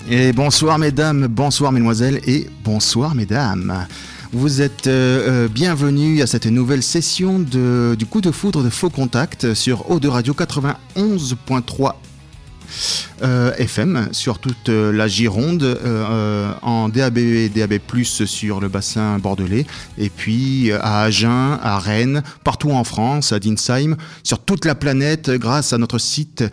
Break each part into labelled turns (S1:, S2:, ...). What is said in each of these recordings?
S1: Et bonsoir mesdames, bonsoir mesdemoiselles et bonsoir mesdames. Vous êtes bienvenus à cette nouvelle session du coup de foudre de Faux Contact sur Eau de Radio 91.3 FM sur toute la Gironde, en DAB et DAB+, sur le bassin bordelais, et puis à Agen, à Rennes, partout en France, à Dinsheim, sur toute la planète grâce à notre site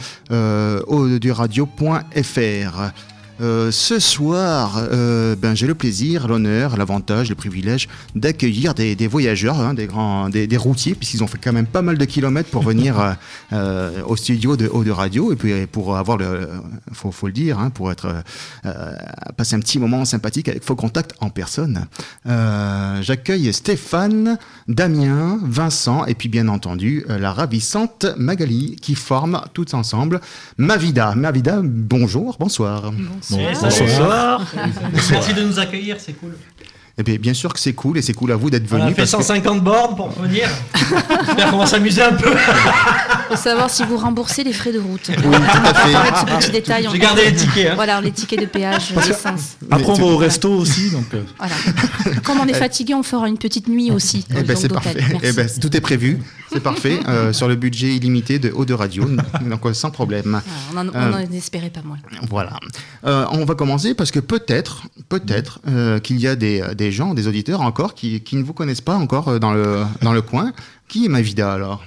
S1: auduradio.fr. Ce soir, j'ai le plaisir, l'honneur, l'avantage, le privilège d'accueillir des voyageurs, des routiers, puisqu'ils ont fait quand même pas mal de kilomètres pour venir au studio de Eau de Radio, et puis pour avoir faut le dire, pour passer un petit moment sympathique avec Faux Contact en personne. J'accueille Stéphane, Damien, Vincent, et puis bien entendu la ravissante Magali, qui forment toutes ensemble Mavida. Mavida, bonjour, bonsoir.
S2: Bonsoir. Merci de nous accueillir, c'est cool.
S1: Eh bien sûr que c'est cool, et c'est cool à vous d'être venus.
S2: On a fait 150 bornes pour venir. J'espère qu'on va s'amuser un peu.
S3: Faut savoir si vous remboursez les frais de route.
S1: Oui, tout à fait.
S3: Ce petit détail.
S2: J'ai gardé les tickets.
S3: Voilà, les tickets de péage, d'essence.
S4: Après, on va au resto aussi. Donc
S3: Voilà. Comme on est fatigué, on fera une petite nuit aussi.
S1: C'est parfait. Tout est prévu. C'est parfait. Sur le budget illimité de Eau de Radio. Donc, sans problème.
S3: On n'en espérait pas moins.
S1: Voilà. On va commencer parce que peut-être qu'il y a des gens, des auditeurs encore qui ne vous connaissent pas encore dans le coin. Qui est Mavida alors?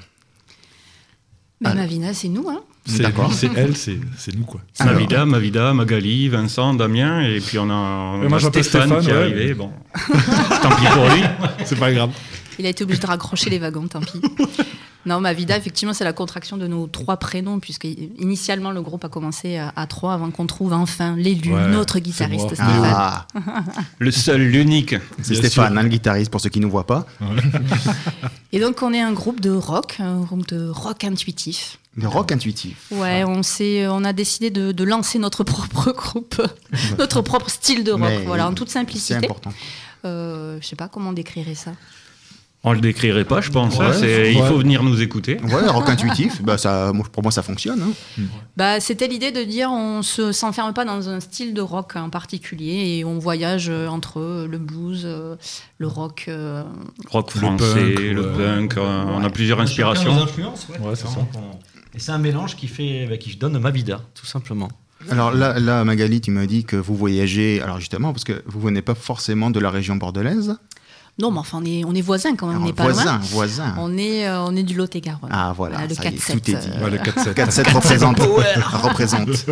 S3: Mavida, c'est nous, hein.
S4: D'accord. C'est elle, c'est nous, quoi.
S5: Mavida, Magali, Vincent, Damien, et puis on a Stéphane qui est arrivé. Bon, tant pis pour lui.
S4: C'est pas grave.
S3: Il a été obligé de raccrocher les wagons, tant pis. Non, Mavida, effectivement, c'est la contraction de nos 3 prénoms, puisque initialement le groupe a commencé à 3 avant qu'on trouve enfin l'élu, notre guitariste Stéphane.
S5: Le seul, l'unique.
S1: C'est Stéphane, le guitariste, pour ceux qui ne nous voient pas. Ouais.
S3: Et donc, on est un groupe de rock intuitif.
S1: De rock intuitif.
S3: Ouais, on a décidé de lancer notre propre groupe, notre propre style de rock, voilà, en toute simplicité.
S1: C'est important.
S3: Je sais pas comment on décrirait ça.
S5: On le décrirait pas, je pense. Il faut venir nous écouter.
S1: Ouais, rock intuitif, pour moi ça fonctionne.
S3: C'était l'idée de dire on s'enferme pas dans un style de rock en particulier et on voyage entre le blues, le rock,
S5: rock français, le punk. On a plusieurs inspirations.
S2: Nos influences, c'est ça. Et c'est un mélange qui donne Mavida, tout simplement.
S1: Alors là, Magali, tu m'as dit que vous voyagez. Alors justement, parce que vous venez pas forcément de la région bordelaise.
S3: Non, mais enfin, on est voisins quand même, on n'est pas
S1: loin.
S3: Voisins. On est du Lot-et-Garonne.
S1: Ah voilà,
S3: le 4-7.
S1: Tout est dit.
S4: Le 4-7.
S1: 4-7 représente.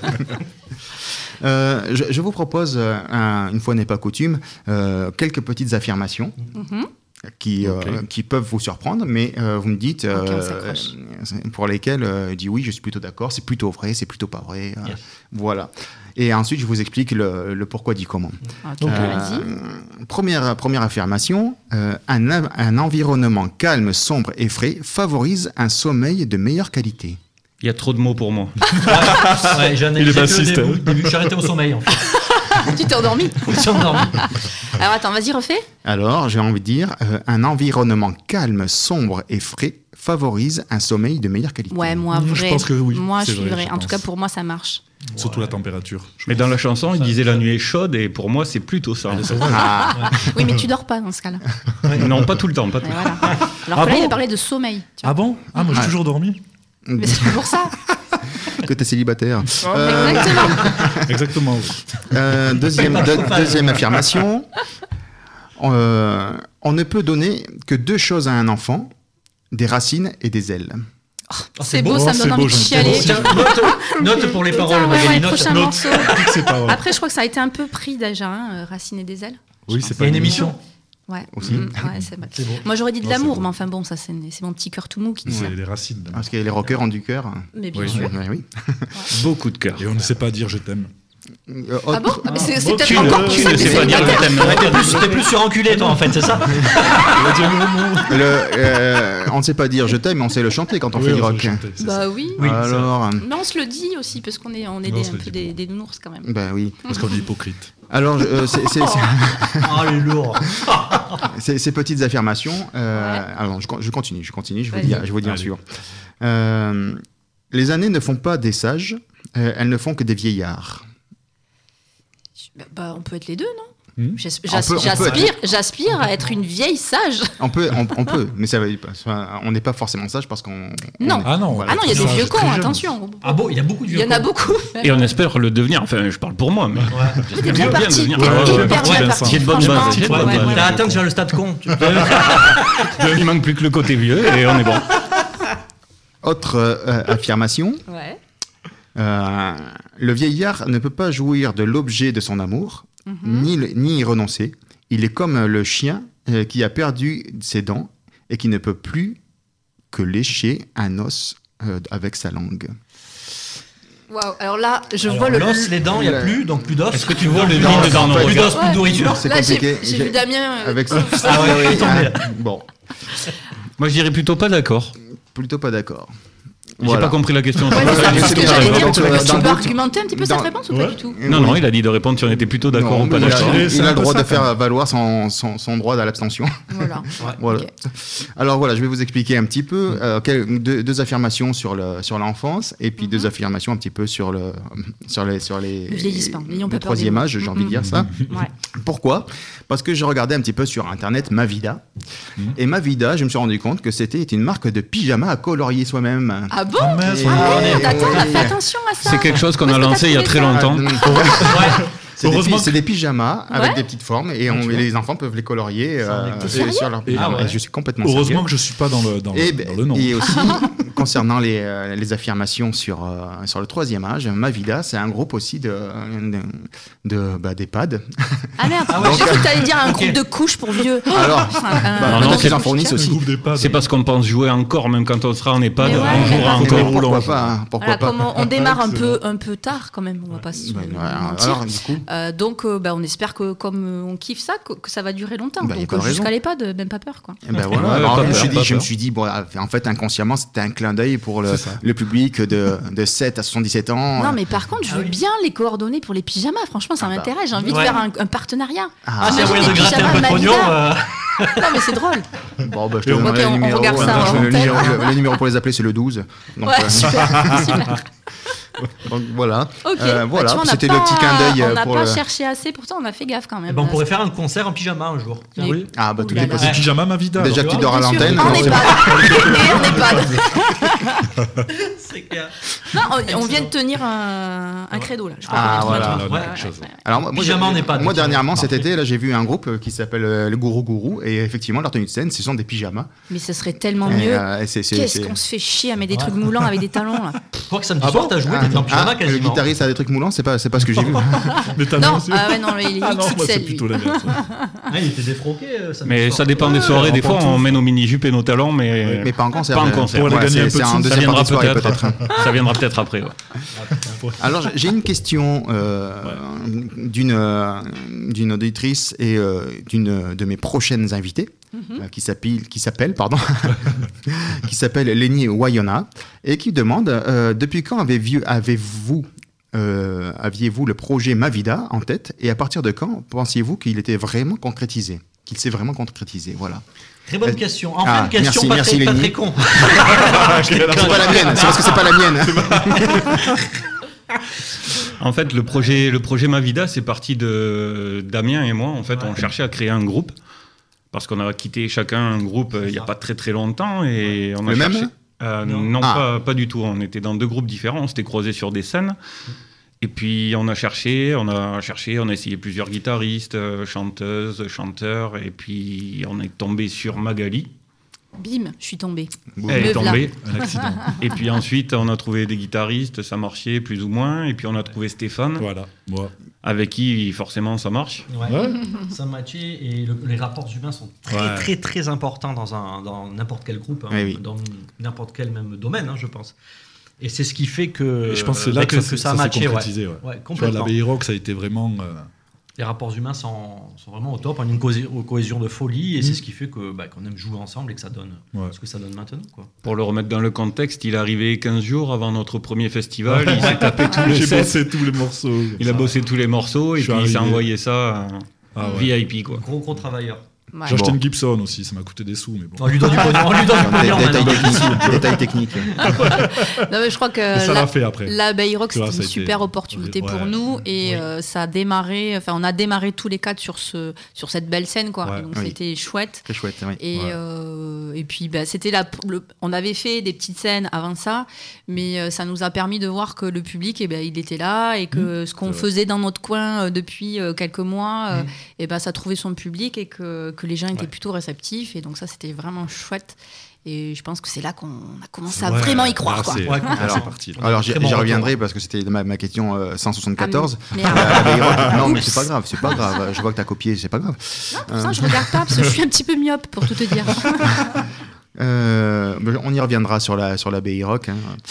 S1: Je vous propose, une fois n'est pas coutume, quelques petites affirmations. Qui peuvent vous surprendre, mais vous me dites pour lesquelles je dis oui, je suis plutôt d'accord, c'est plutôt vrai, c'est plutôt pas vrai. Yes. Voilà. Et ensuite, je vous explique le pourquoi dit comment.
S3: Vas-y.
S1: Première affirmation, un environnement calme, sombre et frais favorise un sommeil de meilleure qualité.
S5: Il y a trop de mots pour moi.
S2: J'en ai fait au début, je suis arrêté au sommeil en fait.
S3: Tu t'es endormi.
S2: Je suis endormi.
S3: Alors attends, vas-y, refais.
S1: Alors, j'ai envie de dire, un environnement calme, sombre et frais favorise un sommeil de meilleure qualité.
S3: Ouais, moi, vrai.
S4: Je pense que oui.
S3: Moi, je suis vrai. En tout cas, pour moi, ça marche.
S4: Surtout la température.
S5: Mais dans la chanson, il disait la nuit est chaude, et pour moi, c'est plutôt ça.
S3: Oui, mais tu dors pas dans ce cas-là.
S5: Non, pas tout le temps. Pas tout.
S3: Voilà. Alors que là, il a parlé de sommeil.
S4: Ah bon? Ah, moi, j'ai toujours dormi.
S3: Mais c'est pour ça.
S1: Que t'es célibataire.
S3: Exactement.
S1: Deuxième affirmation. On ne peut donner que 2 choses à un enfant, des racines et des ailes.
S3: C'est beau, ça me donne envie de chialer.
S2: Note pour les paroles, Magali.
S3: Prochain morceau. Après, je crois que ça a été un peu pris déjà, Racines et des ailes.
S4: Oui, c'est pas
S2: une émission.
S3: Ouais.
S1: Aussi.
S3: C'est beau. Moi, j'aurais dit de l'amour, mais enfin bon, ça c'est mon petit cœur tout mou qui dit ça.
S4: C'est les racines.
S1: Parce que les rockers ont du cœur.
S3: Mais bien sûr.
S1: Oui.
S5: Beaucoup de cœur.
S4: Et on ne sait pas dire je t'aime.
S3: Ah bon? C'est peut-être encore pour ça que
S5: tu ne sais pas dire je t'aime.
S2: T'es plus sur enculé, toi, en fait, c'est ça?
S1: On ne sait pas dire je t'aime, mais on sait le chanter quand on fait du rock.
S3: Bah oui.
S1: Alors.
S3: Mais on se le dit aussi, parce qu'on est un peu des nounours quand même.
S1: Bah oui.
S4: Parce qu'on est hypocrite.
S1: Alors,
S2: les lourds.
S1: Ces petites affirmations. Alors, je continue. Je vous dis en suivant. Les années ne font pas des sages, elles ne font que des vieillards.
S3: On peut être les deux, non ? J'aspire à être une vieille sage.
S1: On peut, mais ça veut pas. On n'est pas forcément sage parce qu'on.
S3: Non.
S1: Voilà.
S3: Il y a des vieux cons, attention.
S2: Ah bon, il y a beaucoup de vieux cons.
S3: Il y en a beaucoup.
S5: Et on espère le devenir. Enfin, je parle pour moi, mais.
S3: T'es bien parti.
S5: J'ai de bonnes bases.
S2: T'as atteint déjà le stade con.
S5: Il manque plus que le côté vieux et on est bon.
S1: Autre affirmation.
S3: Ouais.
S1: Le vieillard ne peut pas jouir de l'objet de son amour, ni y renoncer. Il est comme le chien qui a perdu ses dents et qui ne peut plus que lécher un os avec sa langue.
S3: Waouh, alors là, je vois
S2: l'os, les dents, il n'y a plus, donc plus d'os.
S5: Est-ce que tu vois le lit dedans nos
S2: plus d'os, plus de nourriture.
S1: C'est
S3: là,
S1: compliqué.
S3: J'ai vu Damien.
S1: Avec ça. Bon.
S5: Moi, je dirais plutôt pas d'accord.
S1: Plutôt pas d'accord.
S5: J'ai pas compris la question.
S3: Tu peux
S1: dans
S3: argumenter un petit peu cette réponse ou pas du tout ?
S5: Non, il a dit de répondre si on était plutôt d'accord ou pas d'accord.
S1: Il a le droit de faire valoir son droit à l'abstention.
S3: Voilà.
S1: Okay. Alors voilà, je vais vous expliquer un petit peu deux affirmations sur l'enfance et puis deux affirmations un petit peu sur les le troisième âge, j'ai envie de dire ça.
S3: Ouais.
S1: Pourquoi ? Parce que j'ai regardé un petit peu sur internet Mavida et Mavida, je me suis rendu compte que c'était une marque de pyjama à colorier soi-même.
S3: Ah bon ? Attends, on a fait attention à ça.
S5: C'est quelque chose qu'on a lancé il y a très longtemps.
S1: C'est des pyjamas avec des petites formes et les enfants peuvent les colorier sur leur pyjama. Je suis complètement sérieux.
S4: Heureusement que je suis pas dans le nom.
S1: Et aussi, concernant les affirmations sur le troisième âge, Mavida, c'est un groupe aussi d'EHPAD.
S3: Ah merde, j'ai cru que t'allais dire un groupe de couches pour vieux.
S1: Alors,
S5: non,
S1: qu'ils en fournissent aussi.
S5: C'est parce qu'on pense jouer encore, même quand on sera en EHPAD, on
S3: jouera
S5: encore.
S1: Pourquoi pas.
S3: On démarre un peu tard quand même, on va pas se mentir.
S1: Alors, du coup...
S3: Donc, on espère que comme on kiffe ça, que ça va durer longtemps. Donc, jusqu'à l'EHPAD, même pas peur, quoi.
S1: Je me suis dit, en fait, inconsciemment, c'était un clin d'œil pour le public de 7 à 77 ans.
S3: Non, mais par contre, je veux bien les coordonnées pour les pyjamas. Franchement, ça m'intéresse. J'ai envie de faire un partenariat.
S2: C'est un moyen de gratter un peu de pognon.
S3: Non, mais c'est drôle.
S1: Bon, je te donne le numéro.
S3: On regarde ça.
S1: Le numéro pour les appeler, c'est le 12.
S3: Ouais, super.
S1: Donc voilà.
S3: Voilà,
S1: c'était le petit clin d'œil.
S3: On n'a pas cherché assez, pourtant on a fait gaffe quand même.
S2: On pourrait faire un concert en pyjama un jour.
S4: Oui.
S1: Ah bah tout est possible.
S4: Pyjama Mavida.
S1: Déjà que tu dors à l'antenne.
S3: On n'est pas.
S2: C'est clair.
S3: Non, on vient de tenir un credo là.
S1: Alors moi dernièrement cet été là j'ai vu un groupe qui s'appelle le Gourou et effectivement leur tenue de scène ce sont des pyjamas.
S3: Mais ce serait tellement mieux. Qu'est-ce qu'on se fait chier à mettre des trucs moulants avec des talons là.
S2: Je crois que samedi soir t'as joué en pyjama quasiment.
S1: Le guitariste a des trucs moulants, c'est pas ce que j'ai vu.
S3: Mais non, il est XXL lui.
S2: Il était défroqué.
S5: Mais ça dépend des soirées. Des fois on met nos mini-jupes et nos talons, mais
S1: pas en concert.
S5: Pas en concert.
S4: Pour aller gagner un peu de sous.
S5: Ça viendra peut-être. Ça viendra peut-être après.
S1: Alors j'ai une question d'une auditrice et d'une de mes prochaines invitées qui s'appelle Lénie Wayona et qui demande depuis quand aviez-vous le projet Mavida en tête et à partir de quand pensiez-vous qu'il s'est vraiment concrétisé, voilà.
S2: Très bonne question. Enfin, une question pas très con.
S1: C'est pas la mienne, c'est parce que c'est pas la mienne.
S5: En fait, le projet Mavida, c'est parti de Damien et moi. En fait, on cherchait à créer un groupe parce qu'on a quitté chacun un groupe il n'y a pas très très longtemps et on a cherché. Non, pas du tout. On était dans deux groupes différents. On s'était croisés sur des scènes. Et puis on a cherché, on a essayé plusieurs guitaristes, chanteuses, chanteurs, et puis on est tombé sur Magali.
S3: Bim, je suis tombée.
S5: Elle est tombée. Un accident. Et puis ensuite on a trouvé des guitaristes, ça marchait plus ou moins, et puis on a trouvé Stéphane.
S4: Voilà, moi.
S5: Avec qui forcément ça marche.
S2: Ouais. Ça matchait et les rapports humains sont très très importants dans n'importe quel groupe, dans n'importe quel même domaine, je pense. Et c'est ce qui fait que.
S4: Et je pense que c'est là que ça a matché.
S2: Concrétisé. Complètement.
S4: La Bay Rock, ça a été vraiment.
S2: Les rapports humains sont vraiment au top. On a une cohésion de folie et c'est ce qui fait qu'on aime jouer ensemble et que ça donne ce que ça donne maintenant. Quoi.
S5: Pour le remettre dans le contexte, il est arrivé 15 jours avant notre premier festival. Il s'est tapé tous les sets.
S4: J'ai bossé tous les morceaux.
S5: Il a bossé tous les morceaux et puis il s'est envoyé ça VIP. Quoi.
S2: Gros travailleur.
S3: Ouais.
S4: J'ai acheté une Gibson aussi, ça m'a coûté des sous, mais bon.
S2: On lui donne du pognon.
S1: Détail technique.
S3: Non, mais je crois que
S4: ça l'a fait après.
S3: La Bay Rock, c'était une super opportunité pour nous et ça a démarré. Enfin, on a démarré tous les quatre sur cette belle scène, quoi. Et donc c'était chouette.
S1: Très chouette, oui.
S3: Et puis c'était on avait fait des petites scènes avant ça, mais ça nous a permis de voir que le public, il était là et que ce qu'on faisait dans notre coin depuis quelques mois, ça trouvait son public et que les gens étaient plutôt réceptifs, et donc ça c'était vraiment chouette, et je pense que c'est là qu'on a commencé à vraiment y croire, quoi.
S4: Alors c'est parti.
S1: Alors j'y reviendrai parce que c'était ma question 174. Non mais c'est pas grave, je vois que t'as copié, c'est pas grave.
S3: Non, pour ça je regarde pas parce que je suis un petit peu myope, pour tout te dire.
S1: On y reviendra sur la Bay Rock.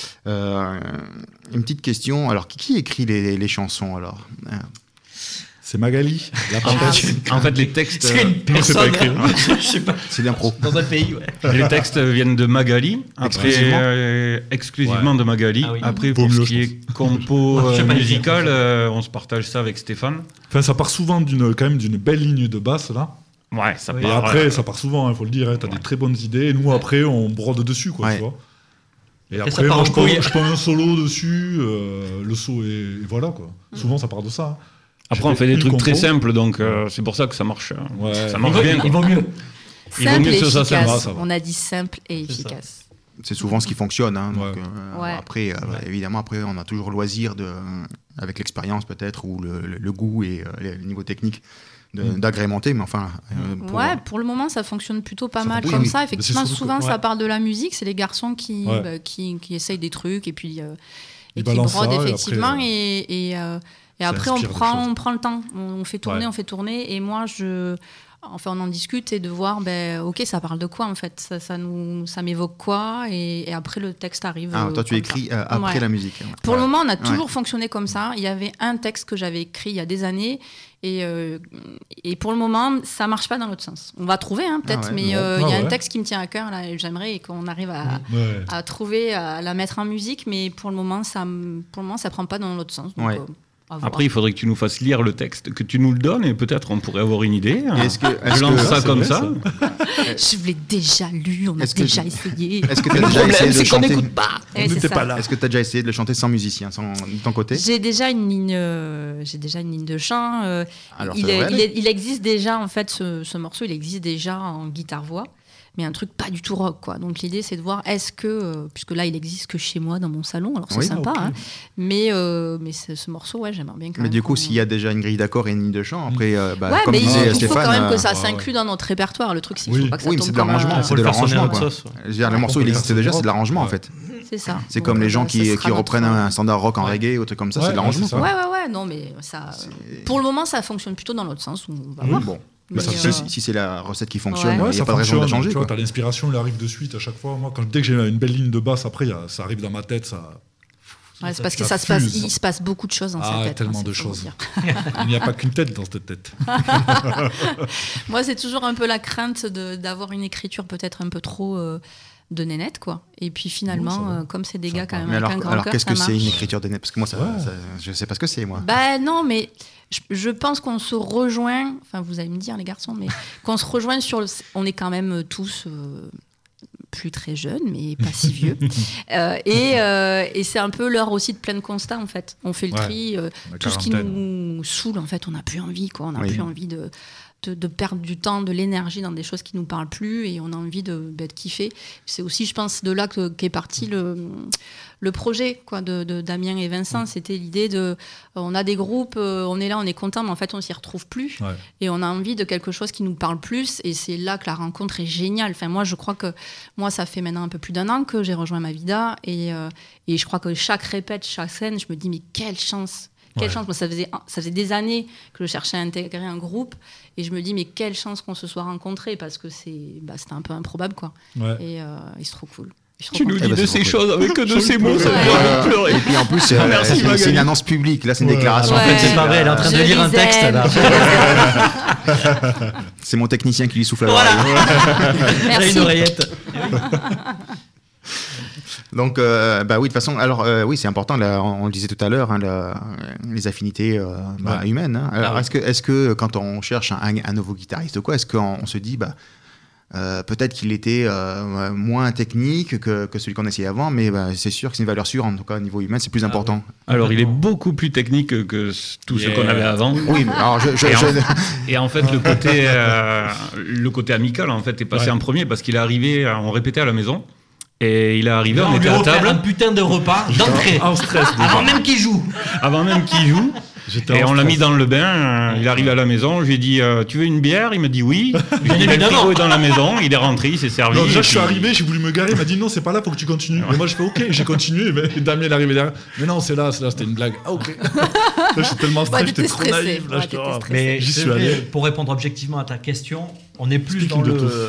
S1: Une petite question. Alors qui écrit les chansons alors?
S4: C'est Magali.
S5: En fait, les textes.
S2: C'est une personne. Je sais pas.
S1: C'est l'impro.
S2: Dans un pays,
S5: Les textes viennent de Magali. Après, exclusivement de Magali. Ah oui. Après, pour ce qui est compo musical, on se partage ça avec Stéphane.
S4: Enfin, ça part souvent quand même d'une belle ligne de basse là.
S5: Ouais, ça part.
S4: Et après, ça part souvent, il faut le dire. T'as des très bonnes idées. Et nous, après, on brode dessus, quoi. Tu vois. Et après, moi, je prends un solo dessus. Le saut et voilà, quoi. Souvent, ça part de ça.
S5: Après, on fait des trucs très simples, donc c'est pour ça que ça marche. Ça marche bien.
S2: Il vaut mieux.
S3: Simple et efficace. On a dit simple et efficace.
S1: C'est souvent ce qui fonctionne. Après, évidemment, on a toujours le loisir avec l'expérience peut-être ou le goût et le niveau technique d'agrémenter, mais enfin.
S3: Pour le moment, ça fonctionne plutôt pas mal comme ça. Effectivement, souvent, ça parle de la musique. C'est les garçons qui essayent des trucs et puis qui brodent effectivement et après, on prend le temps, on fait tourner, et moi, on en discute, et de voir, ok, ça parle de quoi, en fait, ça m'évoque quoi, et après, le texte arrive.
S1: Ah, toi, tu écris après la musique.
S3: Pour le moment, on a toujours fonctionné comme ça. Il y avait un texte que j'avais écrit il y a des années, et pour le moment, ça marche pas dans l'autre sens. On va trouver, peut-être, mais il y a un texte qui me tient à cœur, là, et j'aimerais qu'on arrive à trouver, à la mettre en musique, mais pour le moment, ça prend pas dans l'autre sens. Donc,
S5: après, il faudrait que tu nous fasses lire le texte, que tu nous le donnes, et peut-être on pourrait avoir une idée.
S1: Je
S5: lance ça comme ça.
S3: Je l'ai déjà lu, on a déjà essayé.
S1: Est-ce que tu as déjà essayé de le chanter?
S3: N'écoute pas.
S1: Est-ce que tu as déjà essayé de le chanter sans musicien, de ton côté?
S3: J'ai déjà une ligne de chant. Il existe déjà, en fait, ce morceau, il existe déjà en guitare-voix. Mais un truc pas du tout rock, quoi. Donc l'idée, c'est de voir, est-ce que, puisque là, il existe que chez moi, dans mon salon, alors c'est sympa, mais ce morceau, j'aimerais bien quand même.
S1: Mais du coup, s'il y a déjà une grille d'accords et une ligne de chant, après,
S3: comme disait Stéphane... il faut quand même que ça
S1: s'inclue
S3: s'inclue dans notre répertoire. Le truc, c'est qu'il faut pas que ça tombe
S1: c'est de l'arrangement. C'est de l'arrangement, quoi. Le morceau, il existait déjà, c'est de l'arrangement, en fait.
S3: C'est ça.
S1: C'est comme les gens qui reprennent un standard rock en reggae ou truc comme ça, c'est de l'arrangement.
S3: Ouais, non, mais ça... Pour le moment, ça fonctionne plutôt dans l'autre sens, on va voir.
S1: Si c'est la recette qui fonctionne, il n'y a pas de raison de la changer.
S4: Tu vois, t'as l'inspiration, elle arrive de suite à chaque fois. Moi, dès que j'ai une belle ligne de basse, après, ça arrive dans ma tête.
S3: C'est parce que il se passe beaucoup de choses dans sa tête.
S4: Tellement de choses. Il n'y a pas qu'une tête dans cette tête.
S3: Moi, c'est toujours un peu la crainte d'avoir une écriture peut-être un peu trop de nénette, quoi. Et puis finalement, comme c'est des gars quand même avec un grand cœur,
S1: alors qu'est-ce que c'est une écriture de nénette? Parce que moi, je ne sais pas ce que c'est, moi.
S3: Non, mais... Je pense qu'on se rejoint, enfin vous allez me dire les garçons, mais qu'on se rejoint on est quand même tous plus très jeunes, mais pas si vieux. Et c'est un peu l'heure aussi de plein de constats, en fait. On fait le tri, tout ce qui nous saoule, en fait, on n'a plus envie, quoi. On n'a plus envie de perdre du temps, de l'énergie dans des choses qui nous parlent plus, et on a envie de kiffer. C'est aussi, je pense, de là qu'est parti le projet, quoi, de Damien et Vincent. C'était l'idée on a des groupes, on est là, on est content, mais en fait on s'y retrouve plus, et on a envie de quelque chose qui nous parle plus, et c'est là que la rencontre est géniale. Enfin, moi je crois que ça fait maintenant un peu plus d'un an que j'ai rejoint Mavida, et je crois que chaque répète, chaque scène, je me dis mais quelle chance. Quelle chance. Moi, ça faisait des années que je cherchais à intégrer un groupe, et je me dis mais quelle chance qu'on se soit rencontrés, parce que c'était un peu improbable, quoi. Et c'est trop cool.
S5: Tu nous dis de ces choses avec que de ces mots, ça me fait pleurer.
S1: Et puis en plus, c'est une annonce publique, là c'est une déclaration.
S2: En fait, c'est pas vrai, elle est en train de lire un texte là.
S1: C'est mon technicien qui lui souffle à l'oreille.
S3: Merci.
S2: Une oreillette.
S1: Donc, oui, de toute façon, alors, oui, c'est important, là, on le disait tout à l'heure, les affinités humaines. Hein. Alors, est-ce que quand on cherche un nouveau guitariste ou quoi, est-ce qu'on se dit, peut-être qu'il était moins technique que celui qu'on essayait avant, mais c'est sûr que c'est une valeur sûre, en tout cas au niveau humain, c'est plus important.
S5: Alors il est beaucoup plus technique que tout ce qu'on avait avant.
S1: Oui, mais alors
S5: et en fait le côté amical en fait est passé en premier parce qu'il est arrivé, on répétait à la maison. Et il est arrivé, on était à table.
S2: Un putain de repas d'entrée.
S5: En stress.
S2: Avant même qu'il joue.
S5: Et on l'a mis dans le bain. Il est arrivé à la maison. Je lui ai dit tu veux une bière? Il m'a dit oui. Je lui ai dit le frigo est dans la maison. Il est rentré, il s'est servi.
S4: Non, déjà, je suis arrivé, j'ai voulu me garer. Il m'a dit non, c'est pas là, faut que tu continues. Et moi, je fais ok, j'ai continué. Et Damien est arrivé derrière. Mais non, c'est là, c'était une blague. Ah, ok. J'étais tellement stressé, j'étais trop naïf.
S2: Mais j'y suis allé. Pour répondre objectivement à ta question, on est plus dans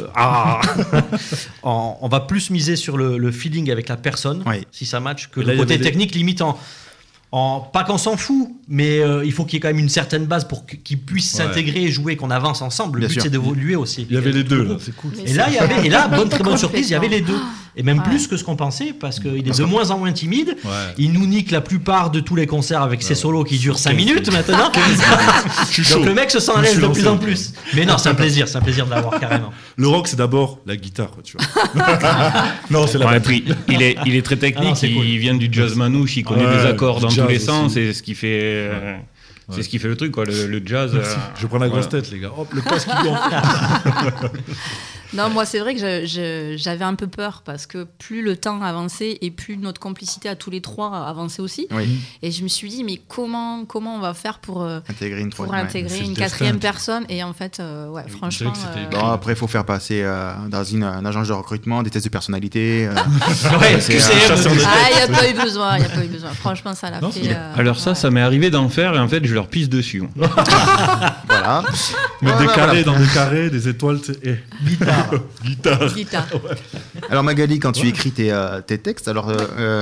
S2: on va plus miser sur le feeling avec la personne, si ça match, que le côté technique limite pas qu'on s'en fout, mais il faut qu'il y ait quand même une certaine base pour qu'il puisse s'intégrer et jouer, qu'on avance ensemble. Le but, c'est d'évoluer aussi.
S4: Il y avait les deux, là, c'est cool.
S2: Et là, très bonne surprise, il y avait les deux. Et même plus que ce qu'on pensait, parce qu'il est de moins en moins timide. Il nous nique la plupart de tous les concerts avec ses solos qui durent 5 minutes maintenant. Donc le mec se sent à l'aise de plus en plus. Mais non, c'est un plaisir de l'avoir carrément.
S4: Le rock, c'est d'abord la guitare, tu vois. Non, c'est la batterie.
S5: Il est très technique, il vient du jazz manouche, il connaît des accords dans tous les sens, c'est ce qui fait... C'est ce qui fait le truc, quoi. Le jazz.
S4: Je prends la grosse tête, les gars. Hop, le casque qui gonfle.
S3: Non, moi, c'est vrai que j'avais un peu peur parce que plus le temps avançait et plus notre complicité à tous les trois avançait aussi. Oui. Et je me suis dit, mais comment on va faire pour intégrer une quatrième personne? Et en fait, franchement.
S1: Bon, après, il faut faire passer dans une agence de recrutement des tests de personnalité.
S3: Il n'y a pas eu besoin. Franchement, ça l'a fait.
S5: Alors, ça m'est arrivé d'en faire et en fait, je leur pisse dessus.
S1: Voilà.
S4: Mettre des carrés dans des carrés, des étoiles.
S1: Guitare. Alors Magali, quand tu écris tes textes, alors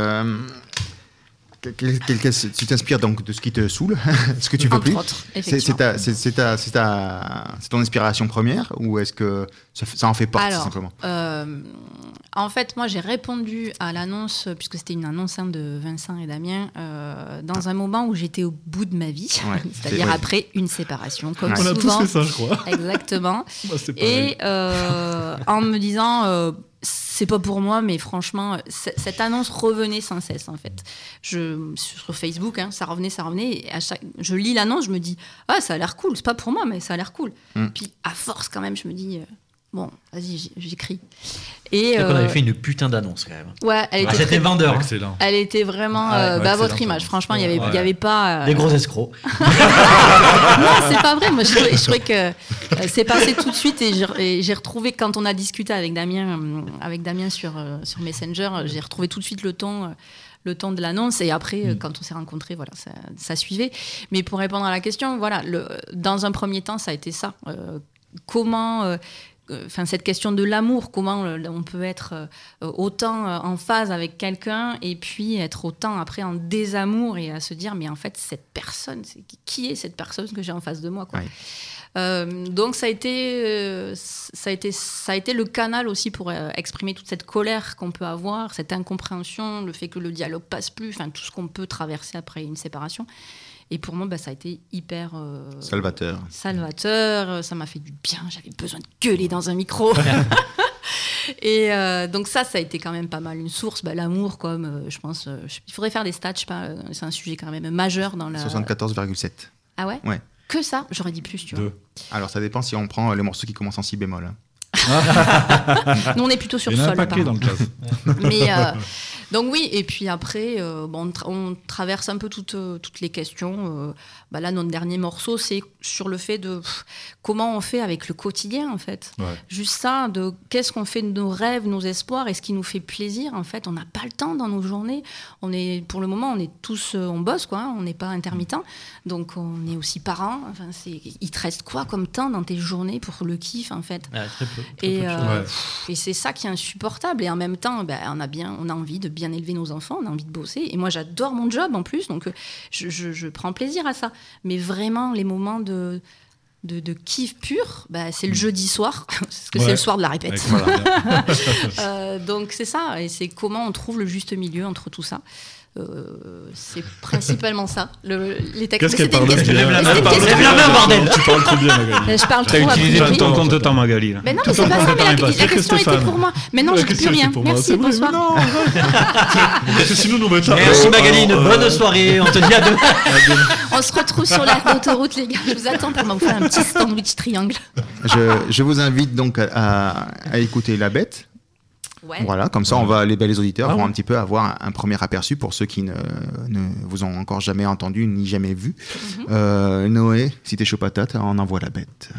S1: tu t'inspires donc de ce qui te saoule, ce que tu veux plus. C'est ton inspiration première ou est-ce que ça en fait partie simplement?
S3: En fait, moi, j'ai répondu à l'annonce, puisque c'était une annonce de Vincent et Damien, dans un moment où j'étais au bout de ma vie, c'est-à-dire après une séparation, comme souvent.
S4: On a tous fait ça, je crois.
S3: Exactement. Et en me disant... c'est pas pour moi, mais franchement, cette annonce revenait sans cesse, en fait. Sur Facebook, ça revenait. Et je lis l'annonce, je me dis, ça a l'air cool. C'est pas pour moi, mais ça a l'air cool. Puis, à force, quand même, je me dis, bon, vas-y, j'écris. Et
S2: on avait fait une putain d'annonce, quand même.
S3: Ouais,
S2: c'était vendeur.
S4: Excellent.
S3: Elle était vraiment votre image. Franchement, il y avait pas...
S2: Des gros escrocs.
S3: Non, c'est pas vrai. Moi, je trouvais que c'est passé tout de suite et j'ai retrouvé, quand on a discuté avec Damien sur Messenger, j'ai retrouvé tout de suite le ton de l'annonce et après quand on s'est rencontrés, voilà, ça suivait. Mais pour répondre à la question, voilà, dans un premier temps, ça a été ça. Comment cette question de l'amour, comment on peut être autant en phase avec quelqu'un et puis être autant après en désamour et à se dire mais en fait cette personne, qui est cette personne que j'ai en face de moi, quoi. Donc ça a été le canal aussi pour exprimer toute cette colère qu'on peut avoir, cette incompréhension, le fait que le dialogue passe plus, enfin tout ce qu'on peut traverser après une séparation. Et pour moi, ça a été hyper...
S1: Salvateur.
S3: Ça m'a fait du bien. J'avais besoin de gueuler dans un micro. Et donc ça a été quand même pas mal une source. L'amour, comme je pense... il faudrait faire des stats, je sais pas. C'est un sujet quand même majeur dans la...
S1: 74,7.
S3: Ah ouais?
S1: Ouais.
S3: Que ça? J'aurais dit plus, tu vois.
S1: Alors ça dépend si on prend les morceaux qui commencent en si bémol.
S3: Nous, on est plutôt sur
S4: sol. Il y en a un paquet
S3: dans
S4: le classe.
S3: Mais... donc oui, et puis après, on traverse un peu toutes les questions. Là, notre dernier morceau, c'est sur le fait de comment on fait avec le quotidien, en fait. Ouais. Juste ça, de qu'est-ce qu'on fait de nos rêves, nos espoirs, et ce qui nous fait plaisir, en fait. On n'a pas le temps dans nos journées. Pour le moment, on est tous, on bosse, quoi. On n'est pas intermittent. Donc, on est aussi parents. Enfin, il te reste quoi comme temps dans tes journées pour le kiff, en fait?
S2: Très peu.
S3: Et c'est ça qui est insupportable. Et en même temps, on a envie de bien élever nos enfants, on a envie de bosser. Et moi, j'adore mon job en plus, donc je prends plaisir à ça. Mais vraiment, les moments de de kiff pur, c'est le jeudi soir, parce que c'est le soir de la répète. Donc c'est ça, et c'est comment on trouve le juste milieu entre tout ça. C'est principalement ça. Les textes.
S4: Qu'est-ce qu'elle parle?
S2: Lève la main, bordel.
S4: Tu parles trop bien, Magali.
S3: Je parle trop.
S5: T'as utilisé tout ton compte de temps, Magali.
S3: Mais non, mais c'est pas ça. La question était pour moi. Mais non, je dis plus rien. Merci, bonsoir.
S4: Sinon, nous mettons.
S2: Merci Magali, une bonne soirée. On te dit à demain.
S3: On se retrouve sur l'autoroute, les gars. Je vous attends pour vous faire un petit sandwich triangle.
S1: Je vous invite donc à écouter La Bête.
S3: Ouais.
S1: Voilà, comme ça, les auditeurs vont un petit peu avoir un premier aperçu pour ceux qui ne vous ont encore jamais entendu ni jamais vu. Noé, si t'es chaud patate, on envoie La Bête.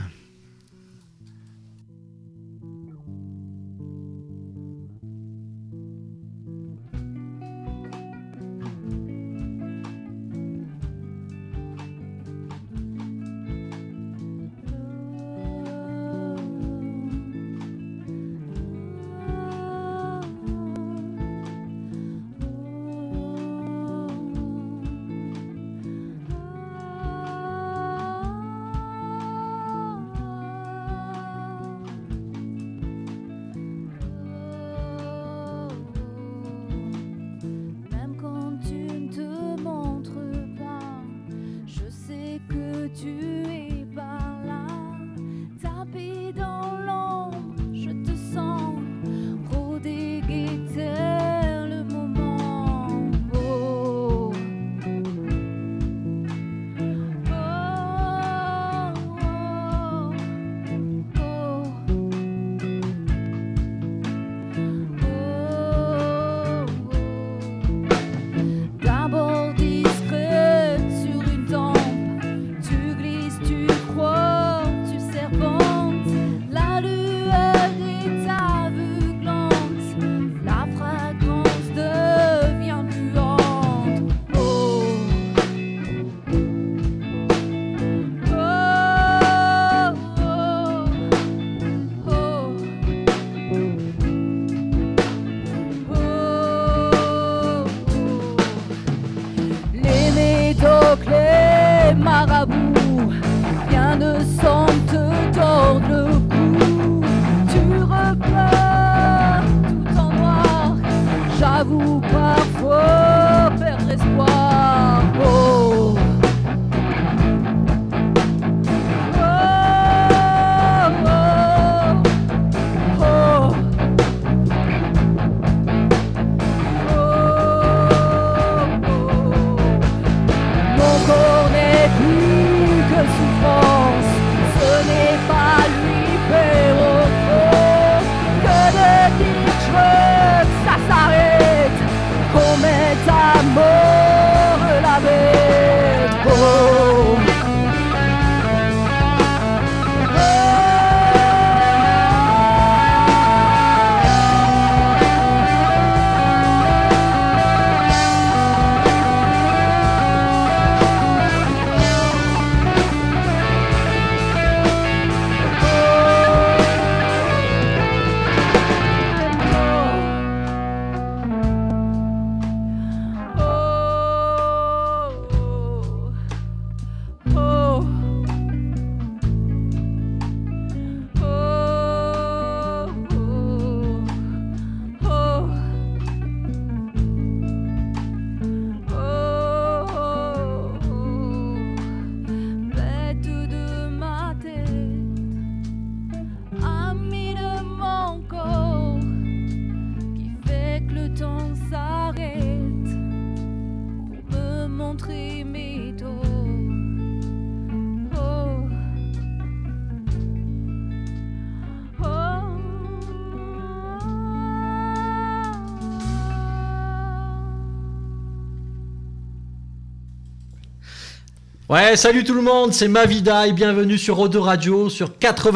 S2: Ouais, salut tout le monde, c'est Mavida et bienvenue sur O2 Radio sur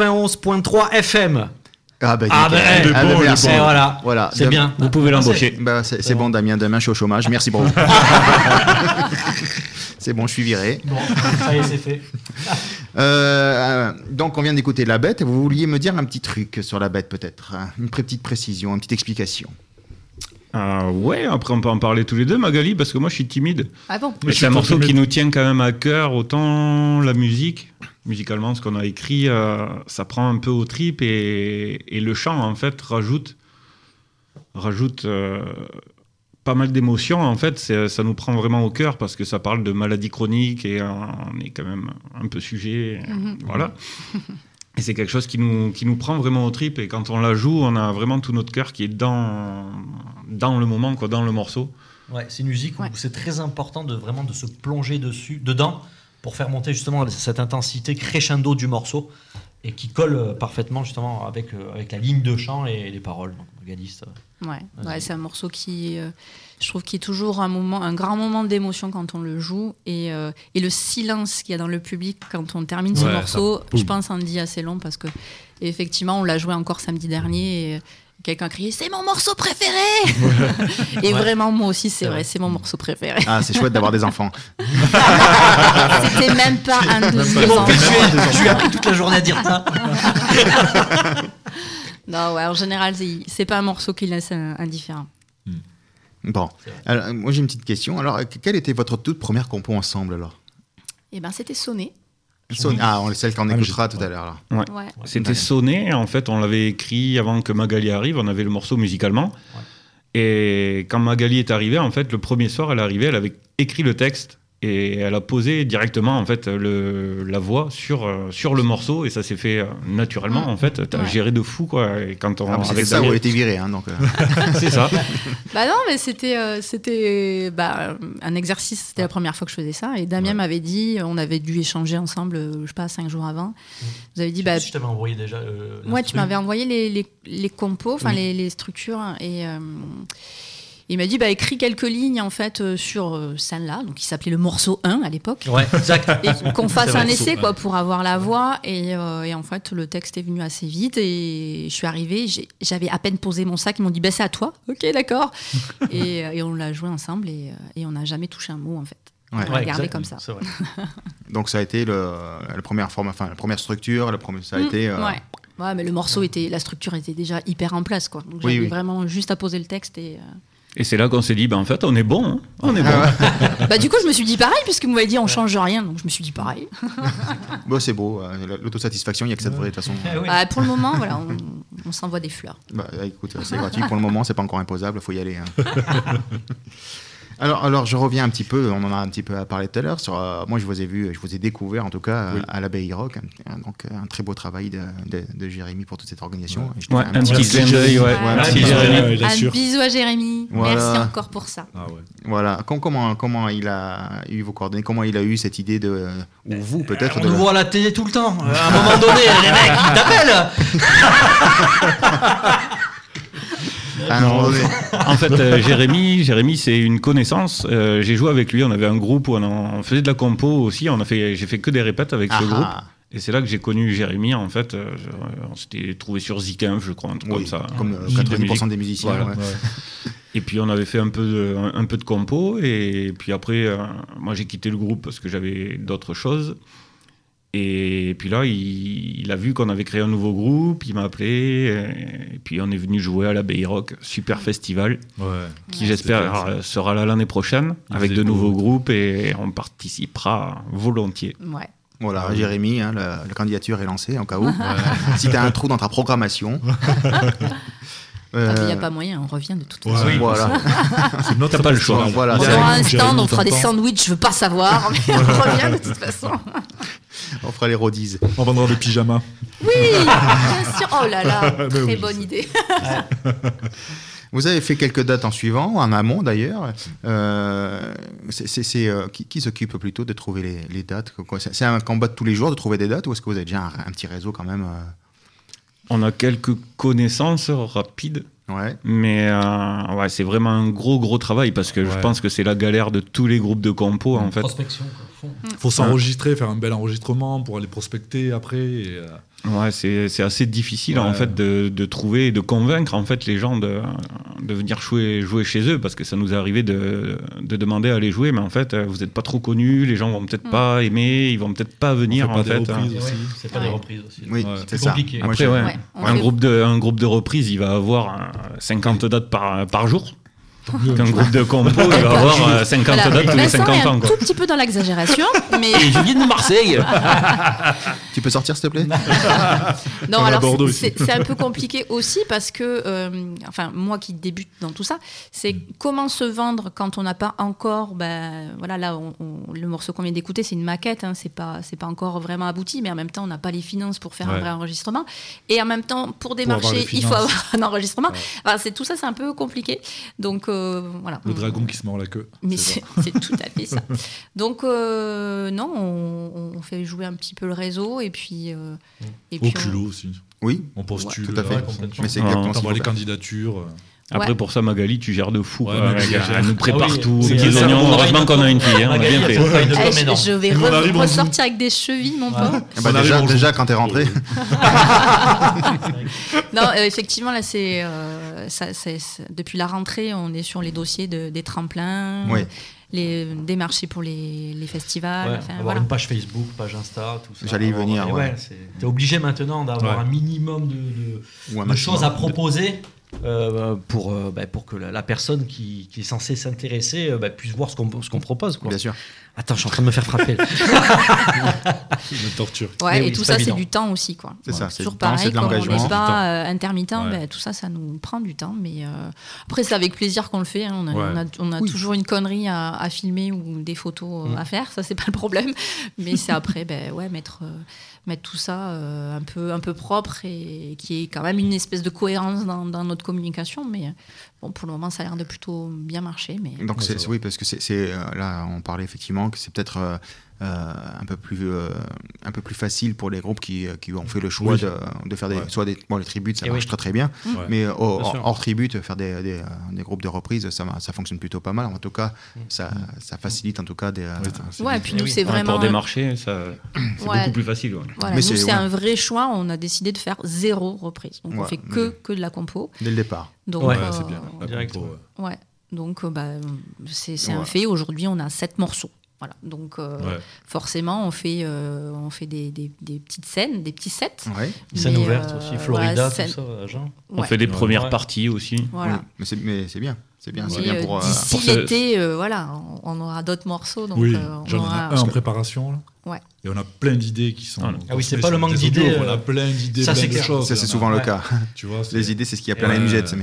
S2: 91.3 FM.
S1: Merci.
S2: Voilà. C'est bien.
S5: Vous pouvez l'embaucher.
S1: C'est bon, Damien. Demain, je suis au chômage. Merci beaucoup. C'est bon, je suis viré.
S2: Bon, ça y est, c'est fait.
S1: Donc, on vient d'écouter La Bête. Vous vouliez me dire un petit truc sur La Bête, peut-être, une petite précision, une petite explication.
S5: Ouais, après on peut en parler tous les deux, Magali, parce que moi je suis timide.
S3: Ah bon?
S5: Mais c'est un morceau qui nous tient quand même à cœur, autant la musique, musicalement ce qu'on a écrit, ça prend un peu aux tripes et le chant en fait rajoute pas mal d'émotions. En fait, ça nous prend vraiment au cœur parce que ça parle de maladies chroniques et on est quand même un peu sujet, voilà. Et c'est quelque chose qui nous prend vraiment aux tripes. Et quand on la joue, on a vraiment tout notre cœur qui est dans le moment, quoi, dans le morceau.
S2: Ouais, c'est une musique où c'est très important de se plonger dedans, pour faire monter justement cette intensité crescendo du morceau et qui colle parfaitement justement avec la ligne de chant et les paroles. Donc, Magali,
S3: ouais, c'est un morceau qui, je trouve, qui est toujours un grand moment d'émotion quand on le joue et le silence qu'il y a dans le public quand on termine ce morceau, je pense en dit assez long parce que effectivement on l'a joué encore samedi dernier et quelqu'un criait c'est mon morceau préféré et vraiment moi aussi c'est vrai, c'est mon morceau préféré.
S1: Ah, c'est chouette d'avoir des enfants.
S3: C'était même pas un de mes enfants.
S2: Je lui ai appris toute la journée à dire ça.
S3: Non, ouais, en général, c'est pas un morceau qui laisse indifférent.
S1: Bon, alors, moi j'ai une petite question. Alors, quelle était votre toute première compo ensemble alors?
S3: Eh ben, c'était Sonné.
S1: Celle qu'on écoutera tout à l'heure. Là.
S3: Ouais.
S5: C'était Sonné. En fait, on l'avait écrit avant que Magali arrive. On avait le morceau musicalement. Ouais. Et quand Magali est arrivée, en fait, le premier soir, elle est arrivée, elle avait écrit le texte. Et elle a posé directement en fait la voix sur le morceau et ça s'est fait naturellement en fait. T'as géré de fou quoi. Et quand on
S1: c'est ça où elle était virée donc.
S5: C'est ça.
S3: Bah non mais c'était un exercice. C'était la première fois que je faisais ça et Damien m'avait dit, on avait dû échanger ensemble, je sais pas 5 jours avant. Vous avez dit
S2: je t'avais envoyé déjà.
S3: Tu m'avais envoyé les compos, enfin les structures et il m'a dit écris quelques lignes en fait sur celle-là, donc il s'appelait le morceau 1 à l'époque.
S2: Ouais, exact.
S3: Et qu'on fasse un essai quoi pour avoir la voix et en fait le texte est venu assez vite et je suis arrivée, j'avais à peine posé mon sac, ils m'ont dit c'est à toi. OK, d'accord. et on l'a joué ensemble et on n'a jamais touché un mot en fait. On l'a gardé comme ça.
S1: Donc ça a été la première forme, enfin la première structure, ça a été
S3: Ouais, mais le morceau la structure était déjà hyper en place quoi. Donc j'avais vraiment juste à poser le texte
S5: Et c'est là qu'on s'est dit, en fait, on est bon. Hein, on est bon.
S3: Du coup, je me suis dit pareil, puisque vous m'avez dit on change rien, donc je me suis dit pareil.
S1: Bon, c'est beau, l'autosatisfaction, il n'y a que ça de vrai, de toute façon.
S3: Pour le moment, voilà, on s'envoie des fleurs.
S1: Écoute, c'est gratuit, pour le moment, c'est pas encore imposable, il faut y aller. Hein. Alors, je reviens un petit peu, on en a un petit peu parlé tout à l'heure, moi je vous ai découvert en tout cas à l'Abbaye Rock, donc un très beau travail de Jérémy pour toute cette organisation.
S5: Un petit clin d'œil,
S3: un bisou à Jérémy, merci encore pour ça.
S1: Voilà, comment il a eu vos coordonnées, comment il a eu cette idée ou vous peut-être...
S2: On nous voit à la télé tout le temps, à un moment donné, les mecs, ils t'appellent.
S5: En fait, Jérémy, c'est une connaissance. J'ai joué avec lui. On avait un groupe où on faisait de la compo aussi. J'ai fait que des répètes avec ce groupe. Et c'est là que j'ai connu Jérémy. En fait, on s'était trouvé sur Zikinf, je crois, un truc comme ça.
S1: Comme 90% des musiciens. Voilà.
S5: Et puis on avait fait un peu de compo. Et puis après, moi j'ai quitté le groupe parce que j'avais d'autres choses. Et puis là, il a vu qu'on avait créé un nouveau groupe, il m'a appelé, et puis on est venu jouer à l'Abbaye Rock, super festival, qui j'espère sera là l'année prochaine, avec de nouveaux groupes, et on participera volontiers.
S3: Ouais.
S1: Voilà, Jérémy, la candidature est lancée, en cas où. Si tu as un trou dans ta programmation...
S3: Il n'y a pas moyen, on revient de toute façon.
S1: Voilà.
S5: T'as pas le choix.
S3: On aura un stand, on fera des sandwichs, je veux pas savoir, mais on revient de toute façon.
S1: On fera les roadies.
S4: On vendra des pyjamas.
S3: Oui, bien sûr. Oh là là, très bonne idée.
S1: Vous avez fait quelques dates en suivant, en amont d'ailleurs. Qui s'occupe plutôt de trouver les dates? C'est un combat de tous les jours de trouver des dates ou est-ce que vous avez déjà un petit réseau quand même
S5: On a quelques connaissances rapides, mais c'est vraiment un gros travail parce que je pense que c'est la galère de tous les groupes de compo en fait.
S2: Prospection,
S4: faut s'enregistrer, faire un bel enregistrement pour aller prospecter après.
S5: C'est assez difficile en fait de trouver et de convaincre en fait les gens de venir jouer chez eux parce que ça nous est arrivé de demander à aller jouer, mais en fait vous n'êtes pas trop connus, les gens vont peut-être pas aimer, ils vont peut-être pas venir en fait.
S2: C'est pas des reprises aussi.
S1: Oui, c'est
S2: compliqué.
S5: Après, un groupe de reprises, il va avoir 50 dates par jour. Qu'un groupe de compo, il va avoir 50 dates tous les 50 ans.
S3: Un tout petit peu dans l'exagération, mais...
S2: Et je viens de Marseille.
S1: Tu peux sortir, s'il te plaît?
S3: Non, alors c'est un peu compliqué aussi parce que, moi qui débute dans tout ça, c'est comment se vendre quand on n'a pas encore, voilà, là, le morceau qu'on vient d'écouter, c'est une maquette, hein, c'est pas encore vraiment abouti, mais en même temps, on n'a pas les finances pour faire un vrai enregistrement. Et en même temps, pour démarcher, il faut avoir un enregistrement. Enfin, tout ça, c'est un peu compliqué. Donc, voilà.
S4: Le dragon qui se mord la queue.
S3: Mais c'est tout à fait ça. Donc, non, on fait jouer un petit peu le réseau et puis...
S4: Au culot aussi.
S1: Oui.
S4: On postule.
S1: Tout à fait. Mais c'est exactement
S4: ça. Les candidatures.
S5: Après, pour ça, Magali, tu gères de fou. Elle nous prépare tout. Petits oignons. Heureusement qu'on a une fille. On a bien fait.
S3: Je vais ressortir avec des chevilles, mon pauvre.
S1: Déjà, quand t'es rentré.
S3: Non, effectivement, là, c'est depuis la rentrée, on est sur les dossiers des tremplins.
S1: Oui.
S3: Des marchés pour les festivals.
S2: Avoir une page Facebook, page Insta, tout ça.
S1: J'allais y venir.
S2: T'es obligé maintenant d'avoir un minimum de choses à proposer. Pour que la personne qui est censée s'intéresser puisse voir ce qu'on propose, quoi.
S1: Bien sûr.
S2: Attends, je suis en train de me faire frapper.
S4: Une torture.
S3: Ouais, et tout ça, c'est du temps aussi, quoi.
S1: C'est ça,
S3: c'est toujours pareil, comme on n'est pas intermittent, tout ça nous prend du temps. Mais après, c'est avec plaisir qu'on le fait. Hein. On a toujours une connerie à filmer ou des photos à faire. Ça, c'est pas le problème. Mais c'est après, mettre tout ça un peu propre et qui est quand même une espèce de cohérence dans notre communication. Mais bon, pour le moment, ça a l'air de plutôt bien marcher. Mais...
S1: Donc, oui, parce que c'est là, on parlait effectivement que c'est peut-être un peu plus facile pour les groupes qui ont fait le choix de faire les tributes, ça marche très très bien. Mais hors tribute, faire des groupes de reprises, ça fonctionne plutôt pas mal. En tout cas, ça facilite en tout cas des.
S3: Et puis nous, c'est vraiment
S5: pour démarcher, c'est beaucoup plus facile.
S3: Voilà, mais c'est un vrai choix. On a décidé de faire 0 reprise. Donc on fait que de la compo
S1: dès le départ.
S3: Donc
S4: c'est bien.
S2: Direct.
S3: Donc c'est un fait. Aujourd'hui, on a 7 morceaux. Voilà, donc forcément on fait des petites scènes, des petits sets.
S2: Des scènes ouvertes aussi, Florida, tout ça, Jean.
S5: On fait des premières parties aussi.
S3: Voilà.
S1: Mais c'est bien. C'est bien pour.
S3: D'ici l'été, on aura d'autres morceaux. Donc,
S4: j'en ai un en préparation. Là.
S3: Ouais.
S4: Et on a plein d'idées qui sont.
S2: C'est pas le manque d'idées.
S4: On a plein d'idées,
S2: ça,
S4: plein de choses.
S1: Ça, c'est souvent le cas.
S4: Tu vois,
S1: les idées, c'est ce qu'il y a plein la musette.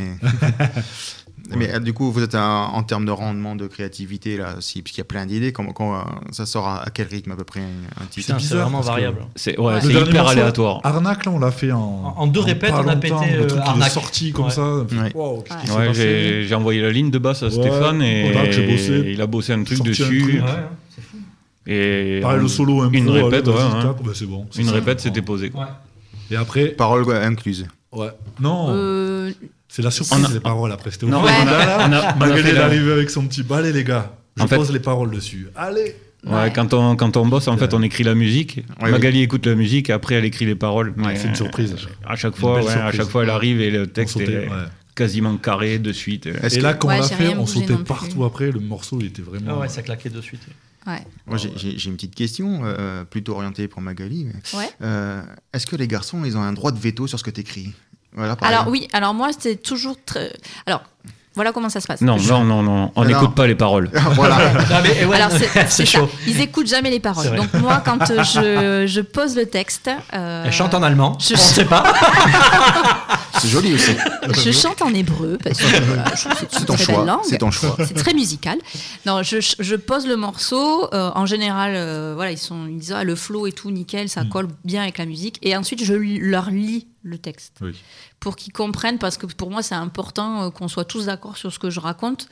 S1: Mais du coup, vous êtes en termes de rendement, de créativité, là aussi, puisqu'il y a plein d'idées. Ça sort à quel rythme à peu près un titre?
S2: C'est vraiment variable.
S5: C'est hyper aléatoire.
S4: Arnaque, là, on l'a fait
S2: en 2 répètes, on a pété Arnaque.
S4: Sorti comme ça.
S5: Wow, j'ai envoyé la ligne de basse à Stéphane et il a bossé un truc dessus.
S2: C'est fou.
S5: Et
S4: pareil, le solo,
S5: une répète,
S4: c'est bon.
S5: Une répète, c'était posé.
S4: Et après.
S1: Paroles incluses.
S4: Ouais. Non. C'est la surprise des paroles après. C'était Magali est arrivé avec son petit balai, les gars. Je pose les paroles dessus. Allez.
S5: Quand on bosse, en fait, on écrit la musique. Magali écoute la musique et après elle écrit les paroles.
S4: C'est une surprise.
S5: À chaque fois, elle arrive et le texte est quasiment carré de suite.
S4: Et là, quand on l'a fait, on sautait partout après. Le morceau, il était vraiment.
S2: Ouais, ça claquait de suite.
S1: Moi, j'ai une petite question, plutôt orientée pour Magali. Est-ce que les garçons, ils ont un droit de veto sur ce que tu écris?
S3: Alors moi, c'était toujours très... Alors, voilà comment ça se passe.
S5: Non, on n'écoute pas les paroles.
S1: Voilà.
S3: Alors, c'est chaud. Ils n'écoutent jamais les paroles.
S2: C'est
S3: donc moi, quand je pose le texte...
S2: Elle chante en allemand, on ne sait pas.
S1: C'est joli aussi.
S3: Je chante en hébreu, parce que c'est
S1: ton choix.
S3: langue.
S1: C'est ton choix.
S3: C'est très musical. Non, je pose le morceau. En général, ils disent le flow et tout, nickel, ça colle bien avec la musique. Et ensuite, je leur lis le texte pour qu'ils comprennent, parce que pour moi, c'est important qu'on soit tous d'accord sur ce que je raconte.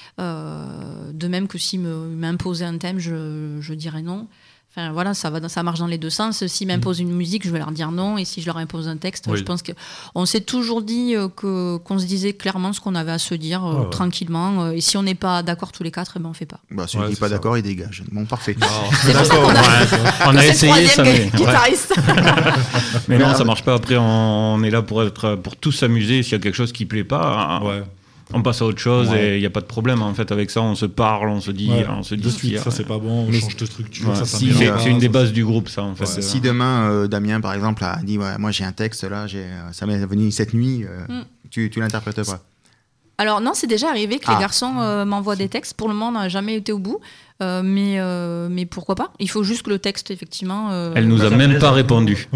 S3: De même que s'ils m'imposaient un thème, je dirais non. Enfin, voilà, ça marche dans les deux sens. S'ils m'imposent une musique, je vais leur dire non. Et si je leur impose un texte, je pense qu'on s'est toujours dit qu'on se disait clairement ce qu'on avait à se dire tranquillement. Et si on n'est pas d'accord tous les 4, on ne fait pas.
S1: Si on n'est pas d'accord, il dégage. Bon, parfait.
S3: C'est pour ça qu'on
S5: a essayé ça.
S3: Guitariste.
S5: Mais non, ça marche pas. Après, on est là pour tous s'amuser. S'il y a quelque chose qui ne plaît pas... On passe à autre chose et il n'y a pas de problème. En fait, avec ça, on se parle, on se dit
S4: de suite, ça c'est pas bon, on change de structure.
S5: C'est une des bases du groupe, ça, en fait.
S1: Si demain, Damien, par exemple, a dit moi j'ai un texte là, ça m'est venu cette nuit, tu l'interprètes pas?
S3: Alors non, c'est déjà arrivé que les garçons m'envoient des textes. Pour le moment, on n'a jamais été au bout. Mais pourquoi pas ? Il faut juste que le texte, effectivement...
S5: Elle nous a même pas répondu.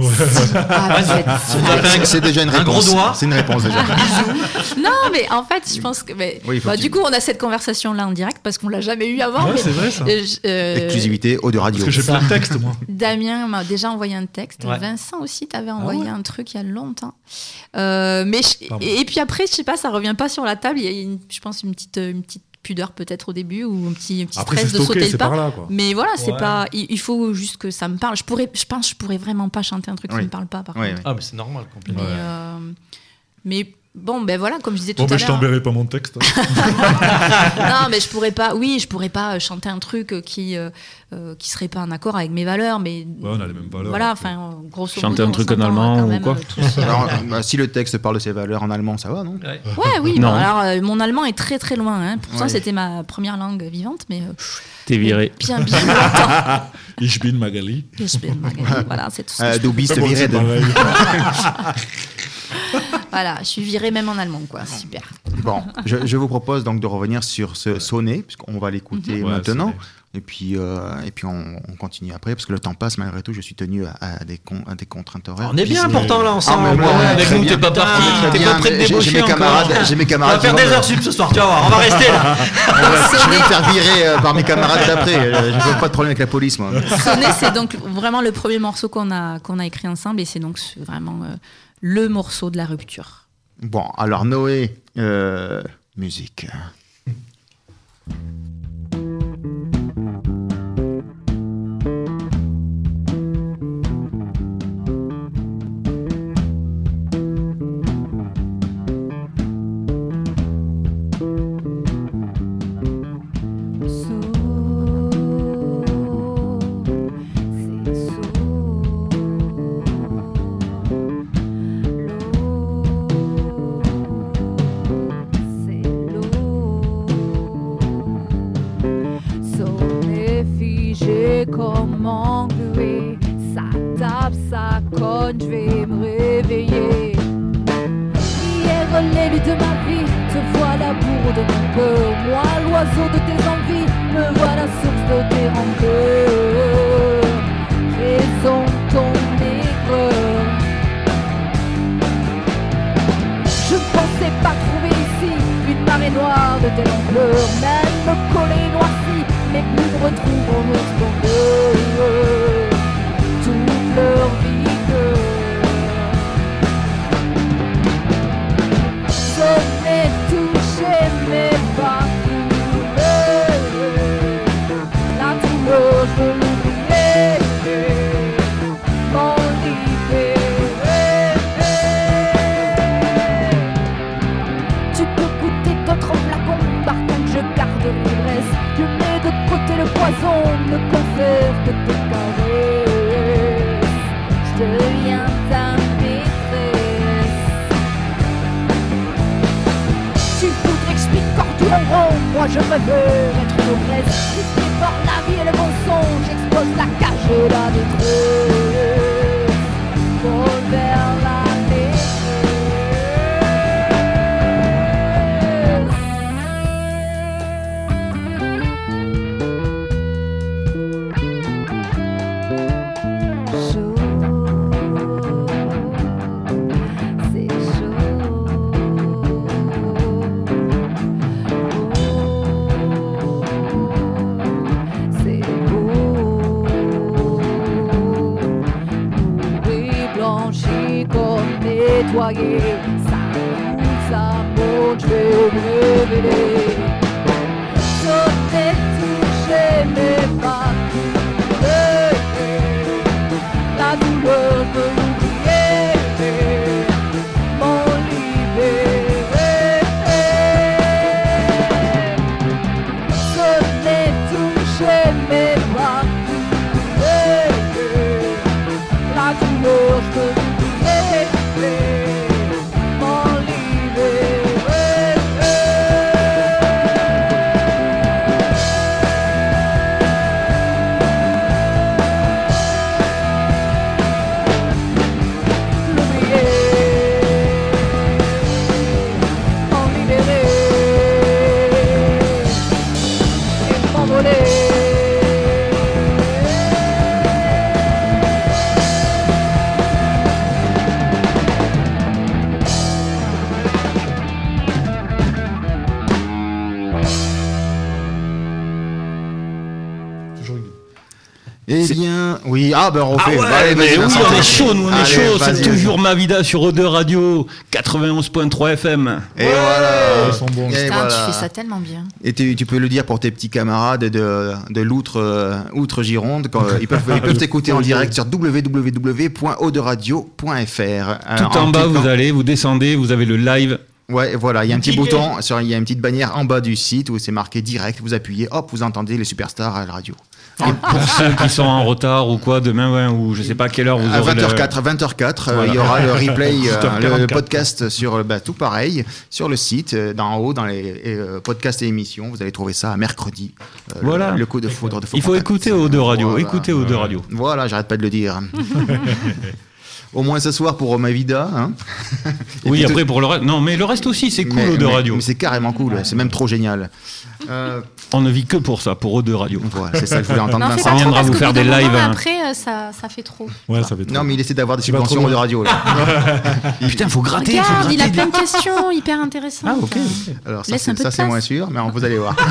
S1: C'est déjà une réponse.
S2: Un gros doigt.
S1: C'est une réponse déjà.
S3: Non, mais en fait, je pense que... du coup, on a cette conversation-là en direct parce qu'on l'a jamais eu avant.
S4: Ouais, c'est vrai ça.
S1: Exclusivité Eau de Radio.
S4: Parce que j'ai plein de textes, moi.
S3: Damien m'a déjà envoyé un texte. Ouais. Vincent aussi, t'avais envoyé un truc il y a longtemps. Et puis après, je sais pas, ça revient pas sur la table. Il y a, je pense, une petite pudeur peut-être au début ou un petit stress de sauter le pas.
S4: Là,
S3: mais voilà, c'est pas. Il faut juste que ça me parle. Je pense que je pourrais vraiment pas chanter un truc qui me parle pas. Par contre.
S2: Ah, mais c'est normal complètement.
S3: Mais bon, ben voilà, comme je disais tout à l'heure.
S4: Bon, je t'enverrai pas mon texte.
S3: Non, mais je pourrais pas chanter un truc qui serait pas en accord avec mes valeurs, mais.
S4: Ouais, on a les mêmes valeurs.
S3: Voilà, enfin, grosso modo.
S5: Chanter un truc en allemand ou quoi
S1: alors, si le texte parle de ses valeurs en allemand, ça va, non ?
S3: Oui. Non. Bon, alors, mon allemand est très très loin. Hein. Pourtant, c'était ma première langue vivante, mais.
S5: T'es viré.
S3: Bien longtemps.
S4: Ich bin Magali.
S3: Voilà, c'est tout ça.
S1: Du bist viré.
S3: Voilà, je suis virée même en allemand, quoi. Super.
S1: Bon, je vous propose donc de revenir sur ce sonnet, puisqu'on va l'écouter maintenant. Et puis on continue après, parce que le temps passe, malgré tout, je suis tenu à des contraintes horaires.
S2: On est bien pourtant là ensemble.
S5: Avec nous, t'es pas parti, t'es pas prêt de débaucher encore.
S1: J'ai mes
S2: On
S1: camarades.
S2: va faire des heures sup ce soir, tu vas voir, on va rester là.
S1: Je vais me faire virer par mes camarades d'après. Je n'ai pas de problème avec la police, moi.
S3: Sonnet, c'est donc vraiment le premier morceau qu'on a écrit ensemble, et c'est donc vraiment le morceau de la rupture.
S1: Bon, alors Noé, musique.
S6: Comme englué, ça tape, ça cogne, je vais me réveiller. Hier, l'élu de ma vie, te voilà bourreau de mon cœur. Moi, l'oiseau de tes envies, me voilà source de tes rancœurs. Raison ton aigreur. Je ne pensais pas trouver ici une marée noire de telle ampleur. Même me coller noirci, mes plus me retrouvent en splendeur, toute leur vigueur. Sonner, toucher, mais pas couler. La douleur, je veux l'oublier, m'en libérer. Tu peux goûter d'autres flacons, par contre je garde l'ivresse. Je mets de côté le poison, ne conserve que tes caresses. Je deviens ta maîtresse. Tu voudrais que je picore tout en rond, moi je préfère être une ogresse. Tu dévores la vie et le mensonge, j'expose la cage et la détresse. Vol vers la nettoyer, ça coule, ça monte, je vais me révéler. Sauter, toucher, mais pas couler. La douleur de l'oublier, m'en libérer. Sauter, toucher, mais pas couler. La douleur de l'oublier,
S1: Eh bien, oui, on fait.
S5: On est chaud, nous, on est chaud. C'est toujours Mavida sur Ode Radio 91.3 FM.
S1: Et voilà.
S4: Ils sont bons.
S3: Putain, tu fais ça tellement bien.
S1: Et tu peux le dire pour tes petits camarades de l'outre-Gironde. Ils peuvent t'écouter en direct sur www.oderadio.fr.
S5: Tout en bas, vous descendez, vous avez le live.
S1: Ouais, voilà, il y a un petit bouton, il y a une petite bannière en bas du site où c'est marqué direct, vous appuyez, hop, vous entendez les superstars à la radio.
S5: Et pour ceux qui sont en retard ou quoi, demain, ou je sais pas à quelle heure vous aurez
S1: 20h04, voilà. Il y aura le replay, le podcast sur tout pareil, sur le site, d'en haut, dans les podcasts et émissions, vous allez trouver ça à mercredi.
S5: Voilà.
S1: Le coup de foudre de
S5: Il faut écouter Ode Radio, écoutez Ode Radio.
S1: Voilà, j'arrête pas de le dire. Au moins ce soir pour Mavida. Hein.
S5: Oui, après pour le reste. Non, mais le reste aussi, c'est cool, Ode Radio.
S1: Mais c'est carrément cool, c'est même trop génial.
S5: On ne vit que pour ça, pour Ode Radio.
S1: Voilà, c'est ça que je voulais entendre.
S3: Ça
S5: viendra vous faire des lives.
S3: Après, ça fait trop.
S4: Ouais, ça fait trop.
S1: Non, mais il essaie d'avoir des subventions Ode Radio. Là.
S5: Putain, faut gratter.
S3: Regarde, il a plein de questions hyper intéressantes.
S5: Ah, ok.
S1: Alors, ça c'est moins sûr, mais vous allez voir.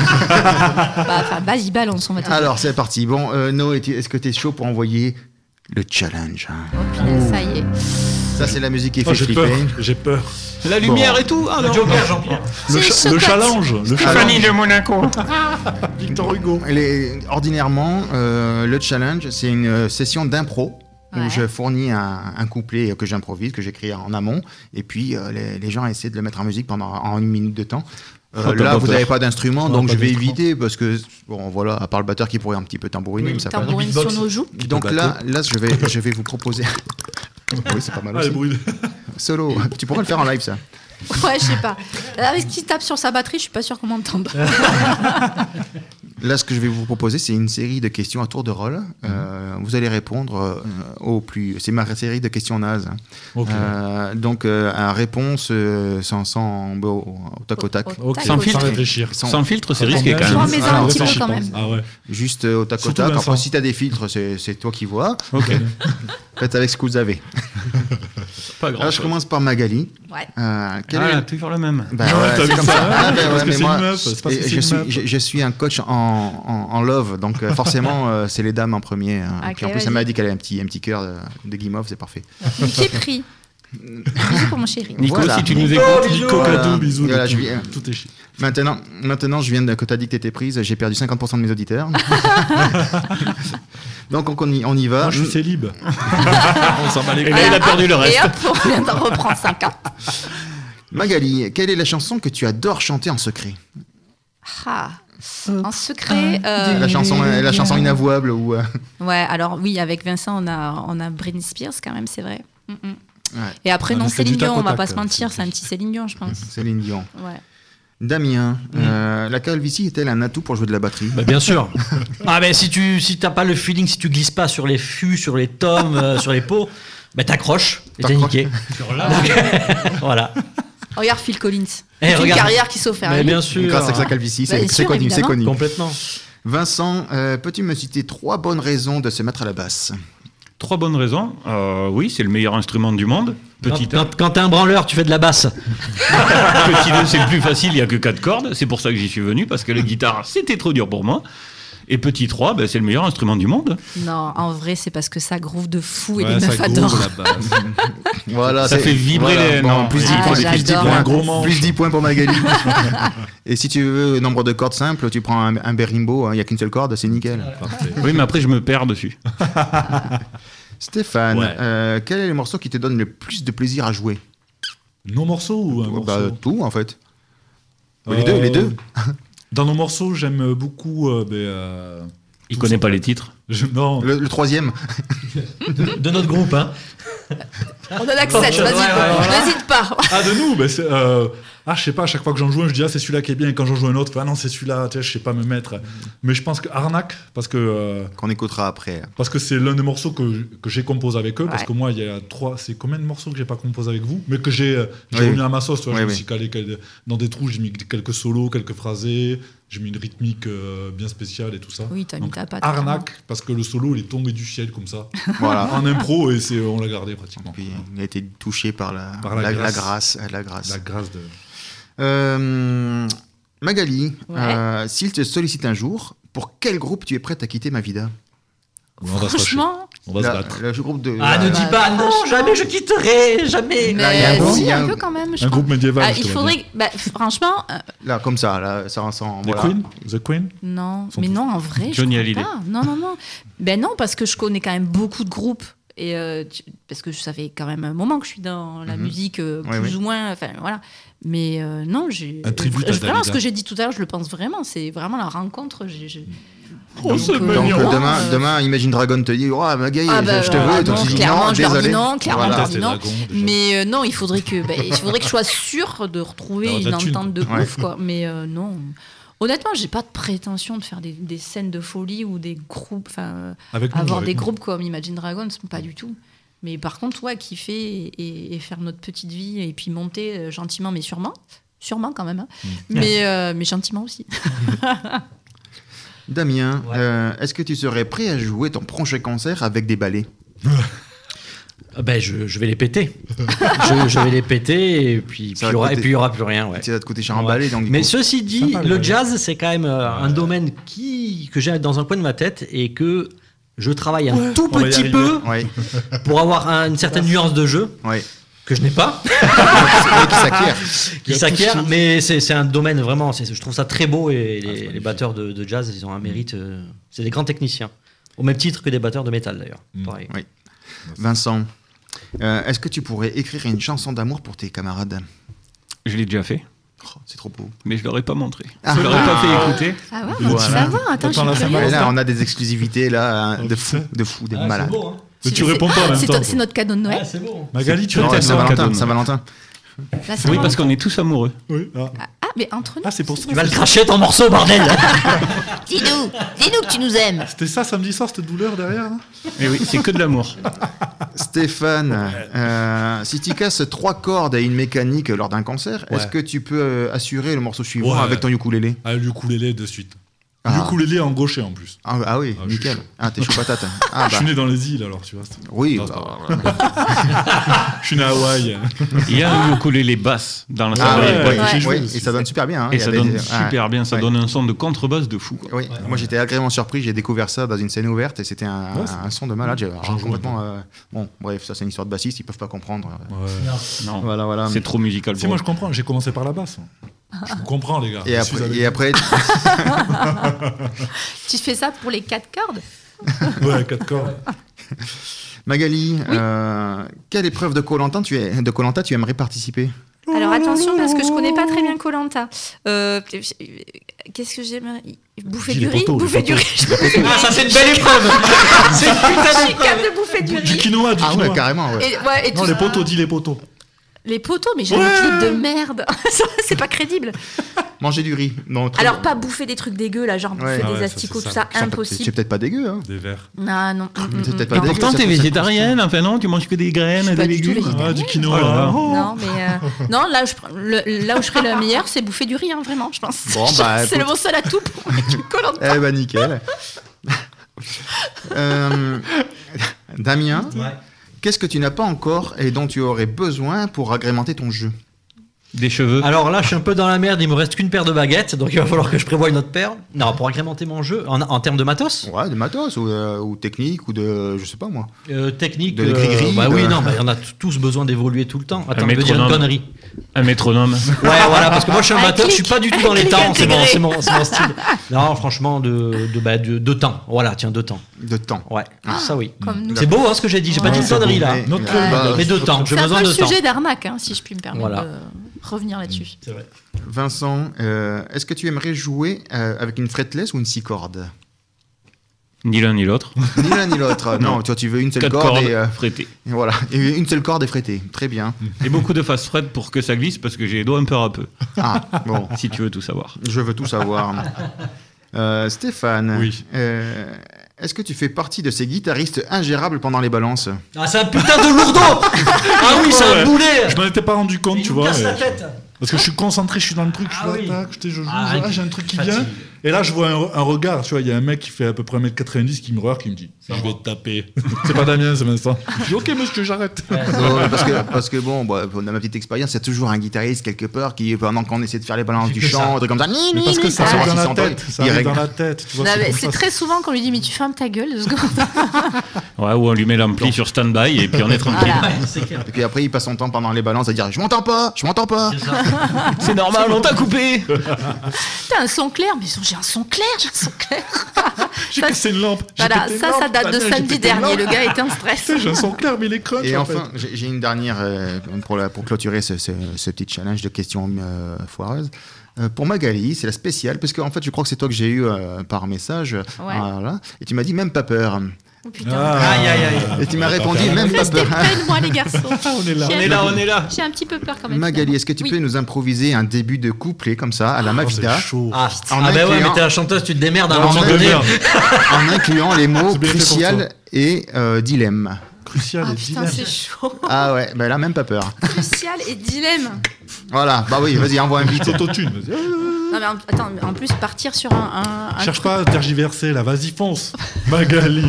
S3: Vas-y, balance, on va te dire.
S1: Alors, c'est parti. Bon, No, est-ce que tu es chaud pour envoyer le challenge?
S3: Oh, punaise, ça y est.
S1: Ça, c'est la musique qui fait flipper.
S4: J'ai peur.
S5: La lumière et tout. Ah, non.
S2: Joker, Jean-Pierre.
S4: Le challenge.
S5: Stéphanie de Monaco.
S4: Victor Hugo.
S1: Ordinairement, le challenge, c'est une session d'impro. Où je fournis un couplet que j'improvise, que j'écris en amont, et puis les gens essaient de le mettre en musique en 1 minute de temps. Là, vous n'avez pas d'instrument, donc je vais éviter parce que, à part le batteur qui pourrait un petit peu tambouriner.
S3: Oui, tambourine sur nos joues.
S1: Donc là, je vais vous proposer. Oui, c'est pas mal aussi. Solo, tu pourrais le faire en live, ça.
S3: Ouais, je sais pas. Avec ce qui tape sur sa batterie, je suis pas sûr qu'on m'entende.
S1: Là, ce que je vais vous proposer, c'est une série de questions à tour de rôle. Vous allez répondre au plus. C'est ma série de questions nazes.
S4: Okay.
S1: Donc, à réponse sans au tac au tac.
S5: Sans filtre.
S4: Réfléchir.
S5: Sans filtre, c'est risqué quand
S3: Je vois
S5: même.
S3: mes un petit peu quand même.
S4: Ah ouais.
S1: Juste au tac au tac. Enfin, si tu as des filtres, c'est toi qui vois.
S5: Ok.
S1: Faites avec ce que vous avez.
S5: Pas grand.
S1: Alors, je commence par Magali.
S3: Ouais.
S5: Toujours le même.
S1: Bah,
S4: Ouais,
S1: ouais, c'est comme ça.
S4: mais moi,
S1: je suis un coach en love, donc forcément, c'est les dames en premier.
S3: Okay,
S1: puis en plus, elle m'a dit qu'elle avait un petit cœur de guimauve, c'est parfait.
S3: Qui est pris. Bisous pour mon chéri.
S5: Nico,
S1: Voilà.
S5: si tu nous écoutes.
S4: Nico, cadeau, bisous.
S1: Voilà,
S4: tout est chiant.
S1: Maintenant, je viens que tu as dit que tu étais prise, j'ai perdu 50% de mes auditeurs. Donc on y va.
S4: Moi, je suis célib. On s'en bat les couilles.
S5: Et là, il a perdu le reste.
S3: Et hop, on vient de reprendre 50.
S1: Magali, quelle est la chanson que tu adores chanter en secret?
S3: En secret.
S1: La chanson inavouable ou.
S3: Ouais, alors oui, avec Vincent, on a Britney Spears quand même, c'est vrai.
S1: Ouais.
S3: Et après, non,
S4: c'est
S3: Céline
S4: du tac
S3: Dion,
S4: au
S3: on va
S4: tac,
S3: pas se mentir, c'est un petit Céline Dion, je pense.
S1: Céline Dion.
S3: Ouais.
S1: Damien, la calvitie est-elle un atout pour jouer de la batterie?
S2: Bah, bien sûr. Si t'as pas le feeling, si tu glisses pas sur les fûts, sur les tomes, sur les pots, t'accroches et t'es niqué. Voilà.
S3: Regarde Phil Collins.
S2: Eh,
S3: C'est une
S2: regarde.
S3: carrière qui s'offre.
S2: Mais bien sûr.
S1: Grâce à sa calvitie, c'est
S3: sûr,
S1: connu, c'est
S3: évidemment.
S1: connu.
S2: Complètement.
S1: Vincent, peux-tu me citer 3 bonnes raisons de se mettre à la basse?
S5: 3 bonnes raisons. Oui, c'est le meilleur instrument du monde. Petit
S2: Quand t'es un branleur, tu fais de la basse.
S5: Petit 2, c'est le plus facile, il n'y a que 4 cordes. C'est pour ça que j'y suis venu, parce que la guitare, c'était trop dur pour moi. Et petit 3, c'est le meilleur instrument du monde.
S3: Non, en vrai, c'est parce que ça groove de fou et
S4: Ouais,
S3: les
S4: ça
S3: meufs
S4: groove
S3: adorent.
S4: la basse.
S1: Voilà,
S5: Ça fait vibrer les.
S1: Bon,
S5: Non,
S1: plus 10
S3: Ah,
S1: points,
S3: j'adore.
S4: Un gros manche.
S1: plus 10 points pour Magali. Et si tu veux nombre de cordes simples, tu prends un berimbo, il n'y a qu'une seule corde, c'est nickel.
S5: Oui, mais après, je me perds dessus.
S1: Stéphane,
S4: Ouais.
S1: quel est le morceau qui te donne le plus de plaisir à jouer?
S4: Nos morceaux ou un morceau?
S1: Tout en fait. Les deux.
S4: Dans nos morceaux, j'aime beaucoup.
S5: Il connaît pas les titres.
S4: Non.
S1: Le troisième.
S2: De notre groupe, hein.
S3: On en accepte, vas-y, n'hésite pas.
S4: Ah, de nous, je sais pas, à chaque fois que j'en joue un, je dis c'est celui-là qui est bien, et quand j'en joue un autre, non, c'est celui-là, je sais pas me mettre. Mais je pense que Arnaque, parce que
S1: Qu'on écoutera après.
S4: c'est l'un des morceaux que j'ai composé avec eux, parce
S3: Ouais.
S4: que moi, il y a 3, c'est combien de morceaux que j'ai pas composé avec vous, mais que j'ai
S1: Oui.
S4: remis à ma sauce, tu vois,
S1: Oui,
S4: je me
S1: oui.
S4: suis calé dans des trous, j'ai mis quelques solos, quelques phrasés, j'ai mis une rythmique bien spéciale et tout ça.
S3: Oui, t'as mis
S4: Donc,
S3: ta patte.
S4: Arnaque, parce que le solo, il est tombé du ciel comme ça,
S1: Voilà.
S4: en impro, et on l'a gardé pratiquement.
S1: Puis, il a été touché par la
S4: grâce.
S1: La grâce.
S4: La grâce de...
S1: Magali,
S3: Ouais.
S1: s'il te sollicite un jour, pour quel groupe tu es prête à quitter Mavida?
S3: Franchement,
S4: on va se battre.
S1: Le groupe de.
S2: Ah, ne dis pas, non, jamais je quitterai, jamais.
S3: Mais si, un peu quand même.
S4: Un groupe médiéval.
S3: Il faudrait. Franchement.
S1: Là, comme ça, là, ça ressemble.
S4: The Queen.
S3: Non, mais non, en vrai.
S5: Johnny Hallyday.
S3: Non. Ben non, parce que je connais quand même beaucoup de groupes. Et parce que ça fait quand même un moment que je suis dans la musique, plus ou moins. Enfin, voilà. Mais non, vraiment, ce que j'ai dit tout à l'heure, je le pense vraiment. C'est vraiment la rencontre.
S1: Donc demain, Imagine Dragon te dit Magali, je te veux. Donc
S3: clairement, je leur dis non. Mais non, il faudrait que je sois sûre de retrouver une entente de ouf, quoi. Mais non. Honnêtement, j'ai pas de prétention de faire des scènes de folie ou des groupes, avoir des groupes comme Imagine Dragons, pas du tout. Mais par contre, kiffer et faire notre petite vie et puis monter gentiment mais sûrement quand même, hein. Mais gentiment aussi.
S1: Damien, est-ce que tu serais prêt à jouer ton prochain concert avec des balais?
S2: Je vais les péter. je vais les péter et puis il y aura plus rien. Ouais.
S1: Ça va te coûter cher en balai. Donc,
S2: mais ceci dit, le jazz, c'est quand même un domaine que j'ai dans un coin de ma tête et que je travaille un tout petit peu pour avoir une certaine nuance de jeu. Que je n'ai pas. Qui s'acquiert. Mais c'est un domaine vraiment, je trouve ça très beau et les batteurs de jazz, ils ont un mérite. C'est des grands techniciens. Au même titre que des batteurs de métal d'ailleurs. Pareil.
S1: Oui. Vincent, est-ce que tu pourrais écrire une chanson d'amour pour tes camarades?
S5: Je l'ai déjà fait.
S1: C'est trop beau.
S5: Mais je ne l'aurais pas montré. Je ne l'aurais pas fait écouter.
S3: Ah ouais, voilà. Attends,
S1: là, on a des exclusivités là, de fous, des malades.
S2: C'est beau, hein.
S4: Mais tu réponds pas en même temps.
S3: C'est notre cadeau de Noël.
S2: C'est beau.
S4: Magali, tu
S1: réponds. Saint-Valentin.
S5: Oui, parce qu'on est tous amoureux.
S4: Oui.
S3: Mais entre nous.
S4: C'est pour ça.
S2: Tu vas le cracher ton morceau, bordel.
S3: Dis-nous que tu nous aimes.
S4: C'était ça samedi soir, cette douleur derrière là.
S5: Et oui, c'est que de l'amour.
S1: Stéphane, si tu casses 3 cordes à une mécanique lors d'un concert, est-ce que tu peux assurer le morceau suivant avec ton ukulélé?
S4: Le ukulélé de suite. Ukulélé en gaucher en plus.
S1: Ah oui, nickel. T'es chaud patate.
S4: Je suis né dans les îles alors, tu vois.
S1: Oui.
S4: Je suis né à Hawaï.
S5: Il y a un ukulélé basse dans la salle.
S1: Et ça donne super bien.
S5: Et ça donne super bien. Ça donne un son de contrebasse de fou.
S1: Oui. Moi j'étais agréablement surpris. J'ai découvert ça dans une scène ouverte et c'était un son de malade. J'ai complètement. Bon, bref, ça c'est une histoire de bassiste. Ils peuvent pas comprendre.
S5: Non.
S1: Voilà.
S5: C'est trop musical.
S4: Si moi je comprends. J'ai commencé par la basse. Je vous comprends, les gars.
S1: Et après
S3: tu fais ça pour les 4 cordes?
S4: Ouais, 4 cordes.
S1: Magali, quelle épreuve de Koh-Lanta tu aimerais participer?
S3: Alors attention, parce que je connais pas très bien Koh-Lanta. Qu'est-ce que j'aimerais? Bouffer du riz.
S2: Ça c'est une belle épreuve. C'est une putain
S3: d'épreuve de bouffer du riz.
S4: Du quinoa.
S1: Ouais, carrément.
S4: Non, les poteaux, dis les poteaux.
S3: Les poteaux, mais j'ai un clip de merde. C'est pas crédible.
S1: Manger du riz. Non,
S3: alors pas bouffer des trucs dégueux là, genre bouffer des asticots, tout ça, impossible.
S1: C'est peut-être pas dégueu, hein.
S4: Des vers.
S3: Non.
S1: C'est peut-être pas dégueu.
S5: Pourtant t'es végétarienne, enfin non, tu manges que des graines, des légumes.
S4: Du quinoa.
S3: Non, mais non, là où je serais la meilleure, c'est bouffer du riz, hein, vraiment, je pense.
S1: Bon,
S3: c'est le bon seul atout pour Koh-Lanta.
S1: Eh ben nickel. Damien. Qu'est-ce que tu n'as pas encore et dont tu aurais besoin pour agrémenter ton jeu?
S5: Des cheveux.
S2: Alors là, je suis un peu dans la merde, il me reste qu'une paire de baguettes, donc il va falloir que je prévoie une autre paire. Non, pour agrémenter mon jeu, en termes de matos.
S1: Ouais, de matos ou technique ou de, je sais pas moi.
S2: Technique.
S1: De gris-gris.
S2: Oui, non, il y en a tous besoin d'évoluer tout le temps. Attends, je veux dire une connerie.
S5: Un métronome.
S2: Ouais, voilà, parce que moi je suis un batteur, je suis pas du tout dans les temps, c'est mon style. Non, franchement, de temps. Voilà, tiens, de temps.
S1: De temps.
S2: Ouais, ça oui. C'est beau ce que j'ai dit, j'ai pas dit une connerie là. Mais de temps, j'ai besoin de temps.
S3: C'est un peu sujet d'arnaque, si je puis me permettre de revenir là-dessus.
S2: C'est vrai.
S1: Vincent, est-ce que tu aimerais jouer avec une fretless ou une 6 cordes?
S5: Ni l'un ni l'autre.
S1: Ni l'un ni l'autre. Non, toi tu veux une seule
S5: 4
S1: corde
S5: et frétée.
S1: Et voilà, et une seule corde et frétée. Très bien.
S5: Et beaucoup de fast fret pour que ça glisse parce que j'ai les doigts un peu râpeux.
S1: Ah, bon.
S5: Si tu veux tout savoir.
S1: Je veux tout savoir. Stéphane,
S4: oui.
S1: Est-ce que tu fais partie de ces guitaristes ingérables pendant les balances?
S2: Ah, c'est un putain de lourdeau. Ah oui, c'est un boulet.
S4: Je m'en étais pas rendu compte, tu vois.
S2: Casse la tête.
S4: Parce que je suis concentré, je suis dans le truc, je joue, j'ai un truc qui vient. Et là, je vois un regard, tu vois, il y a un mec qui fait à peu près 1m90 qui me regarde, qui me dit je vais te taper. C'est pas Damien, c'est Vincent. Je dis ok, monsieur, j'arrête.
S1: Parce que bon, on a ma petite expérience, il y a toujours un guitariste quelque part qui, pendant qu'on essaie de faire les balances du chant, un truc comme ça,
S4: parce que ça arrive dans la tête. Ça arrive dans la tête.
S3: C'est très souvent qu'on lui dit mais tu fermes ta gueule 2 secondes.
S5: Ouais, ou on lui met l'ampli sur stand-by et puis on est tranquille.
S1: Et puis après, il passe son temps pendant les balances à dire je m'entends pas.
S5: C'est normal, on t'a coupé.
S3: T'as un son clair, mais j'ai un son clair.
S4: J'ai cassé une lampe.
S3: Voilà, ça date de samedi dernier. Le gars était en stress.
S4: J'ai un son clair, mais il est crunch.
S1: Et enfin, j'ai une dernière pour clôturer ce petit challenge de questions foireuses. Pour Magali, c'est la spéciale, parce qu'en fait, je crois que c'est toi que j'ai eu par message. Ouais. Voilà, et tu m'as dit même pas peur.
S3: Oh putain.
S1: Et tu m'as répondu même pas peur.
S3: Moi les garçons.
S5: On est là.
S3: J'ai un petit peu peur quand même.
S1: Magali, est-ce que tu peux nous improviser un début de couplet comme ça à la Mavida?
S2: Ouais, mais t'es la chanteuse, tu te démerdes à un moment donné.
S1: En incluant les mots crucial et dilemme.
S4: Crucial et dilemme.
S3: Putain, c'est chaud.
S1: Ah ouais, là même pas peur.
S3: Crucial et dilemme.
S1: Voilà, bah oui, vas-y, envoie un beat.
S4: Autotune, vas-y.
S3: Non mais attends, en plus partir sur un
S4: cherche pas à tergiverser là, vas-y fonce. Magali.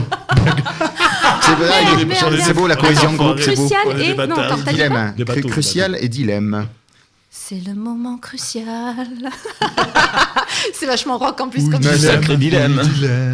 S1: C'est beau la cohésion de groupe, c'est beau.
S3: Crucial et
S1: dilemme. Crucial et dilemme.
S3: C'est le moment crucial. C'est vachement rock en plus comme
S5: sacré dilemme.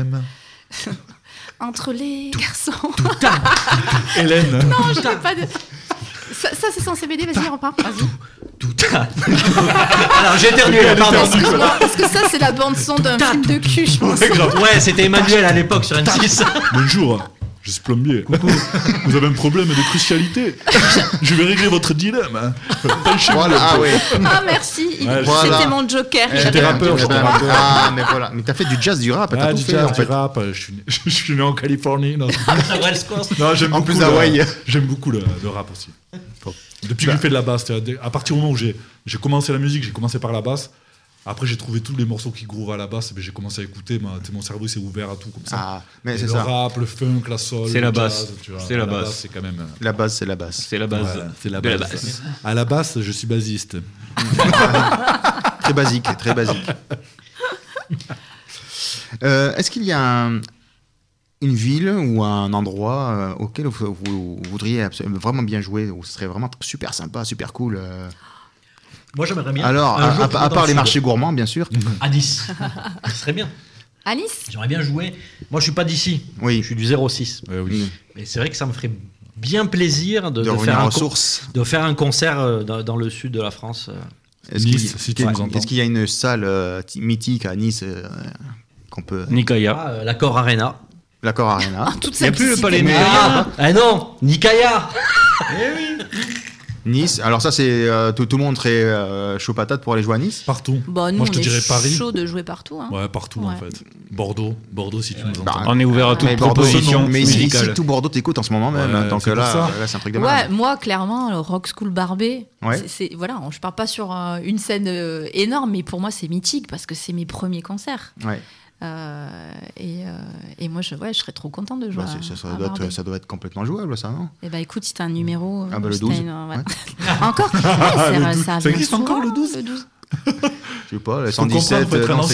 S3: Entre les garçons.
S4: Hélène.
S3: Non, je n'ai pas de... Ça c'est censé m'aider, vas-y, repars. Vas-y.
S2: Alors, j'ai éternué, pardon.
S3: Parce que ça, c'est la bande-son d'un film de cul, je pense.
S2: Ouais, c'était Emmanuel à l'époque sur M6.
S4: Bonjour, je suis plombier. Vous avez un problème de crucialité. Je vais régler votre dilemme.
S1: Voilà, ah ouais.
S3: Ah, merci. C'était mon joker.
S4: J'étais rappeur.
S1: Ah, mais voilà. Mais t'as fait du jazz, du rap. T'as tout fait, en fait.
S4: Du rap. Je suis né en Californie. Non, j'aime
S1: en plus Hawaï.
S4: J'aime beaucoup le rap aussi. Depuis que je fais de la basse, à partir du moment où j'ai commencé la musique, j'ai commencé par la basse. Après, j'ai trouvé tous les morceaux qui groovaient à la basse, et j'ai commencé à écouter. Mon cerveau s'est ouvert à tout comme ça.
S1: Ah, mais
S4: c'est ça. Le rap, le funk, la soul,
S5: c'est la basse.
S4: C'est la basse. C'est quand même.
S1: La basse, c'est la basse.
S5: C'est la base.
S4: Ouais, c'est la basse. À la basse, je suis basiste.
S1: Très basique, très basique. Est-ce qu'il y a une ville ou un endroit auquel vous voudriez vraiment bien jouer, où ce serait vraiment super sympa, super cool
S2: Moi, j'aimerais bien.
S1: Alors, à part les marchés gourmands, bien sûr.
S2: À Nice. Ce serait bien.
S3: À Nice ?
S2: J'aimerais bien jouer. Moi, je suis pas d'ici.
S1: Oui.
S2: Je suis du 06.
S4: Oui.
S2: Mais c'est vrai que ça me ferait bien plaisir de faire un concert dans le sud de la France.
S4: Nice, si tu nous entends.
S1: Est-ce qu'il y a une salle mythique à Nice qu'on peut...
S5: Nikaya.
S2: L'Accor Arena.
S1: L'Accor Arena.
S3: Il
S5: n'y a plus le Palais Nikaya.
S2: Ah non, Nikaya.
S5: Eh oui.
S1: Nice, alors ça c'est tout le monde serait chaud patate pour aller jouer à Nice.
S4: Partout.
S3: Bah, nous,
S4: moi je te dirais Paris.
S3: Chaud de jouer partout. Hein.
S4: Ouais, partout en fait. Bordeaux si tu nous entends.
S5: On est ouvert à toute proposition musicale.
S1: Mais si tout Bordeaux t'écoute en ce moment même, donc là c'est un truc de malade.
S3: Ouais, moi clairement le Rock School Barbet, voilà, je pars pas sur une scène énorme, mais pour moi c'est mythique parce que c'est mes premiers concerts.
S1: Ouais.
S3: Et moi je serais trop contente de jouer.
S1: Ça doit être complètement jouable ça, non?
S3: Eh ben écoute, si t'as un numéro
S1: le 12
S3: encore
S4: ça existe encore le 12
S1: je sais pas, le 117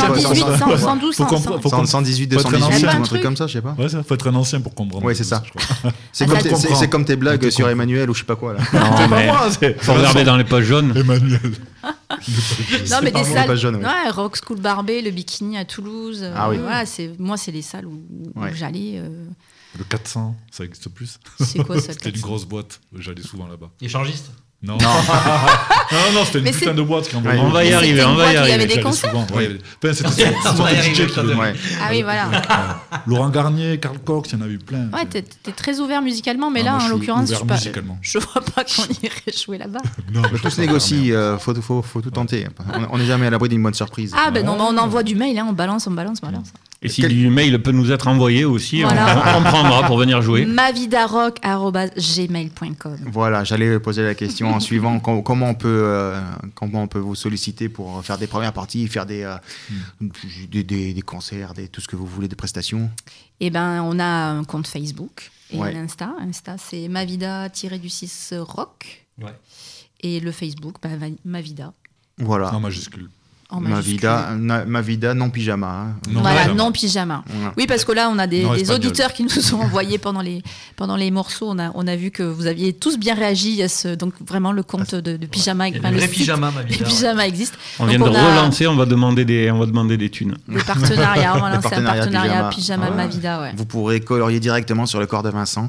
S1: 118 218 un truc comme ça, je sais pas.
S4: Ouais, ça faut être un ancien pour comprendre.
S1: Ouais, c'est ça. C'est comme tes blagues sur Emmanuel ou je sais pas quoi là.
S4: C'est pas moi,
S5: faut regarder dans les pages jaunes.
S4: Emmanuel.
S3: Non mais des salles, ouais, Rock School Barbet, le Bikini à Toulouse.
S1: Ah oui.
S3: Voilà, moi c'est les salles où j'allais.
S4: Le 400, ça existe plus.
S3: C'est quoi ça?
S4: C'était une grosse boîte, j'allais souvent là-bas.
S2: Échangiste?
S4: Non, c'était une putain de boîte qui
S5: on va y arriver,
S3: Il y avait des concerts.
S4: C'était DJ qui venait.
S3: Ah oui, voilà.
S4: Laurent Garnier, Karl Cox, il y en a eu plein.
S3: Ouais, t'es très ouvert musicalement, mais là, en l'occurrence, je vois pas qu'on irait jouer là-bas.
S1: Tout se négocie, faut tout tenter. On n'est jamais à l'abri d'une bonne surprise.
S3: Ah ben non, on envoie du mail, on balance.
S5: Et si du mail peut nous être envoyé aussi, on prendra pour venir jouer.
S3: mavidarock@gmail.com.
S1: Voilà, j'allais poser la question en suivant comment on peut vous solliciter pour faire des premières parties, faire des concerts, tout ce que vous voulez, des prestations.
S3: Eh ben, on a un compte Facebook et un Insta. Insta, c'est mavida-rock. Ouais. Et le Facebook, Mavida.
S1: Voilà.
S4: En majuscule.
S1: Ma vida, non pyjama. Hein.
S3: Non pyjama. Ouais. Oui, parce que là, on a des auditeurs qui nous ont envoyé pendant les morceaux. On a vu que vous aviez tous bien réagi à donc vraiment le compte de pyjama.
S2: Le vrai pyjama, ma vida.
S3: Les pyjamas existent.
S5: On vient de relancer, on va demander des thunes.
S3: Le partenariat, on va lancer un partenariat pyjama ma vida. Ouais.
S1: Vous pourrez colorier directement sur le corps de Vincent.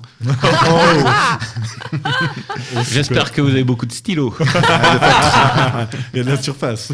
S5: J'espère que vous avez beaucoup de stylos.
S4: Il y a de la surface.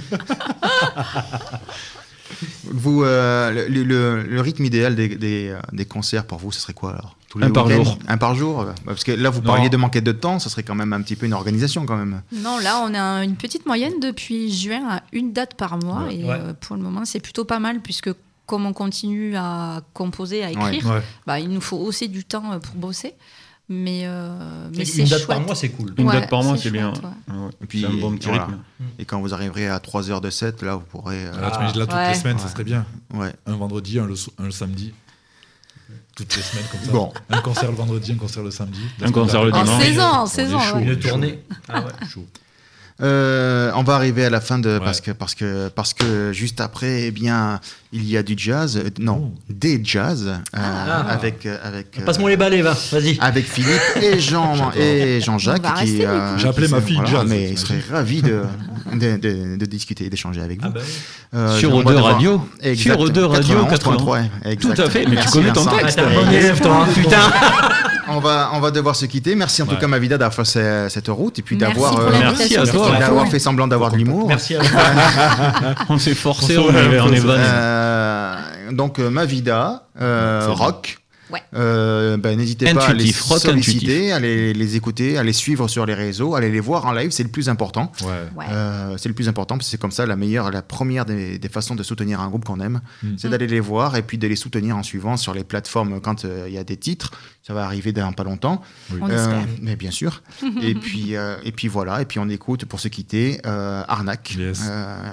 S1: Vous, le rythme idéal des concerts pour vous, ce serait quoi alors?
S5: Un par jour.
S1: Un par jour? Parce que là, vous parliez de manquer de temps, ça serait quand même un petit peu une organisation quand même.
S3: Non, là, on a une petite moyenne depuis juin à une date par mois. Pour le moment, c'est plutôt pas mal puisque comme on continue à composer, à écrire, il nous faut aussi du temps pour bosser. Mais c'est
S2: une date
S3: chouette.
S2: par mois, c'est cool.
S5: Une date par mois, c'est bien.
S1: Et puis,
S5: c'est un bon petit rythme.
S1: Et quand vous arriverez à 3h de 7, là, vous pourrez...
S4: toutes les semaines, ça serait bien.
S1: Ouais.
S4: Un vendredi, un le samedi. Toutes les semaines, comme ça.
S1: Bon.
S4: Un concert le vendredi, un concert le samedi.
S5: Un concert le dimanche.
S3: En saison.
S2: Une tournée.
S4: Chaud.
S1: On va arriver à la fin parce que juste après, eh bien, il y a du jazz, des jazz avec.
S2: Passe-moi les balais, vas-y.
S1: Avec Philippe et Jean-Jacques qui.
S4: J'ai appelé ma fille jazz.
S1: Mais il serait ravi de discuter et d'échanger avec vous.
S5: Sur O2 Radio.
S1: Sur O2 Radio
S5: 83. Tout à fait. Mais tu connais ton texte.
S2: T'es un bon élève, toi, putain.
S1: On va devoir se quitter. Merci en tout cas, Mavida, d'avoir fait cette route et puis
S5: Merci à toi.
S1: d'avoir fait semblant d'avoir de l'humour.
S2: Merci à vous.
S5: On s'est forcé, on est vanne.
S1: Donc Mavida, rock.
S3: Ouais.
S1: N'hésitez pas à les solliciter, à les écouter, à les suivre sur les réseaux, à les voir en live, c'est le plus important. C'est le plus important parce que c'est comme ça la première des façons de soutenir un groupe qu'on aime, c'est d'aller les voir et puis de les soutenir en suivant sur les plateformes quand il y a des titres. Ça va arriver dans pas longtemps.
S3: On espère.
S1: Mais bien sûr. et puis voilà. Et puis on écoute pour se quitter Arnaque.
S4: Yes.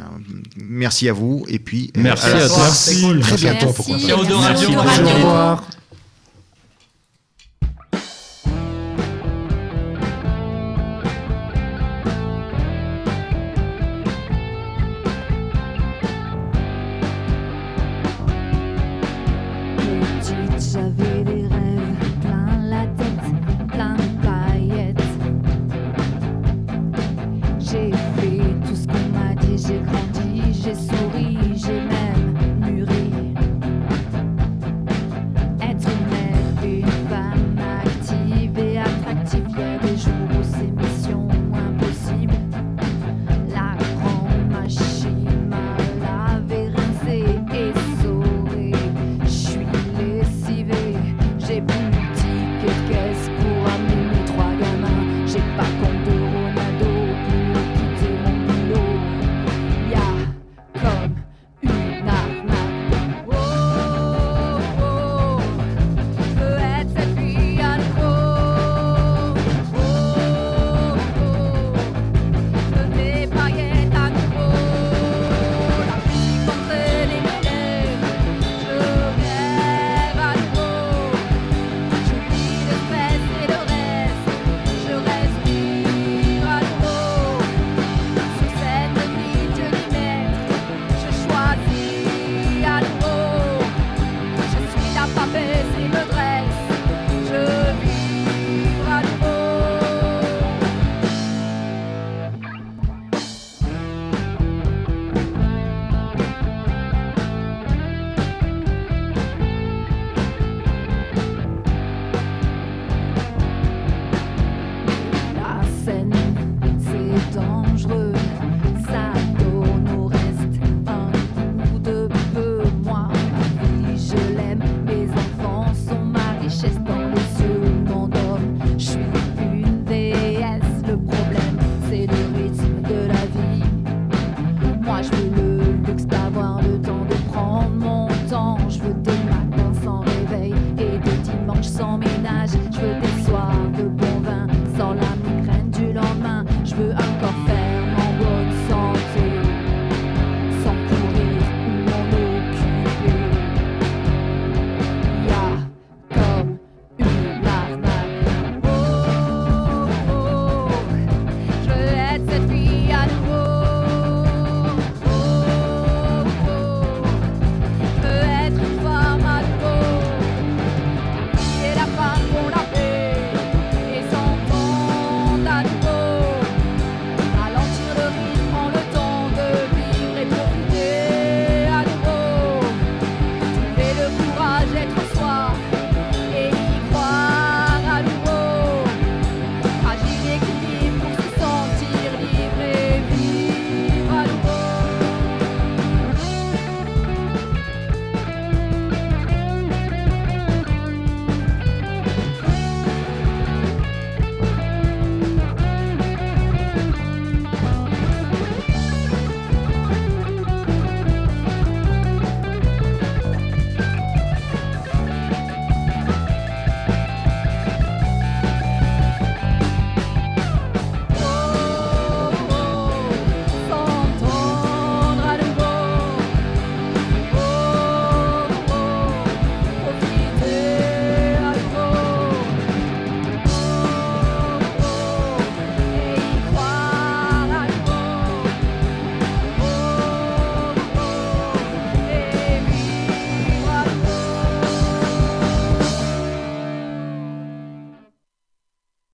S1: Merci à vous et puis
S5: merci à toi.
S1: Très bientôt.
S3: Merci.
S1: Pourquoi pas.
S2: Au revoir.
S3: Au revoir.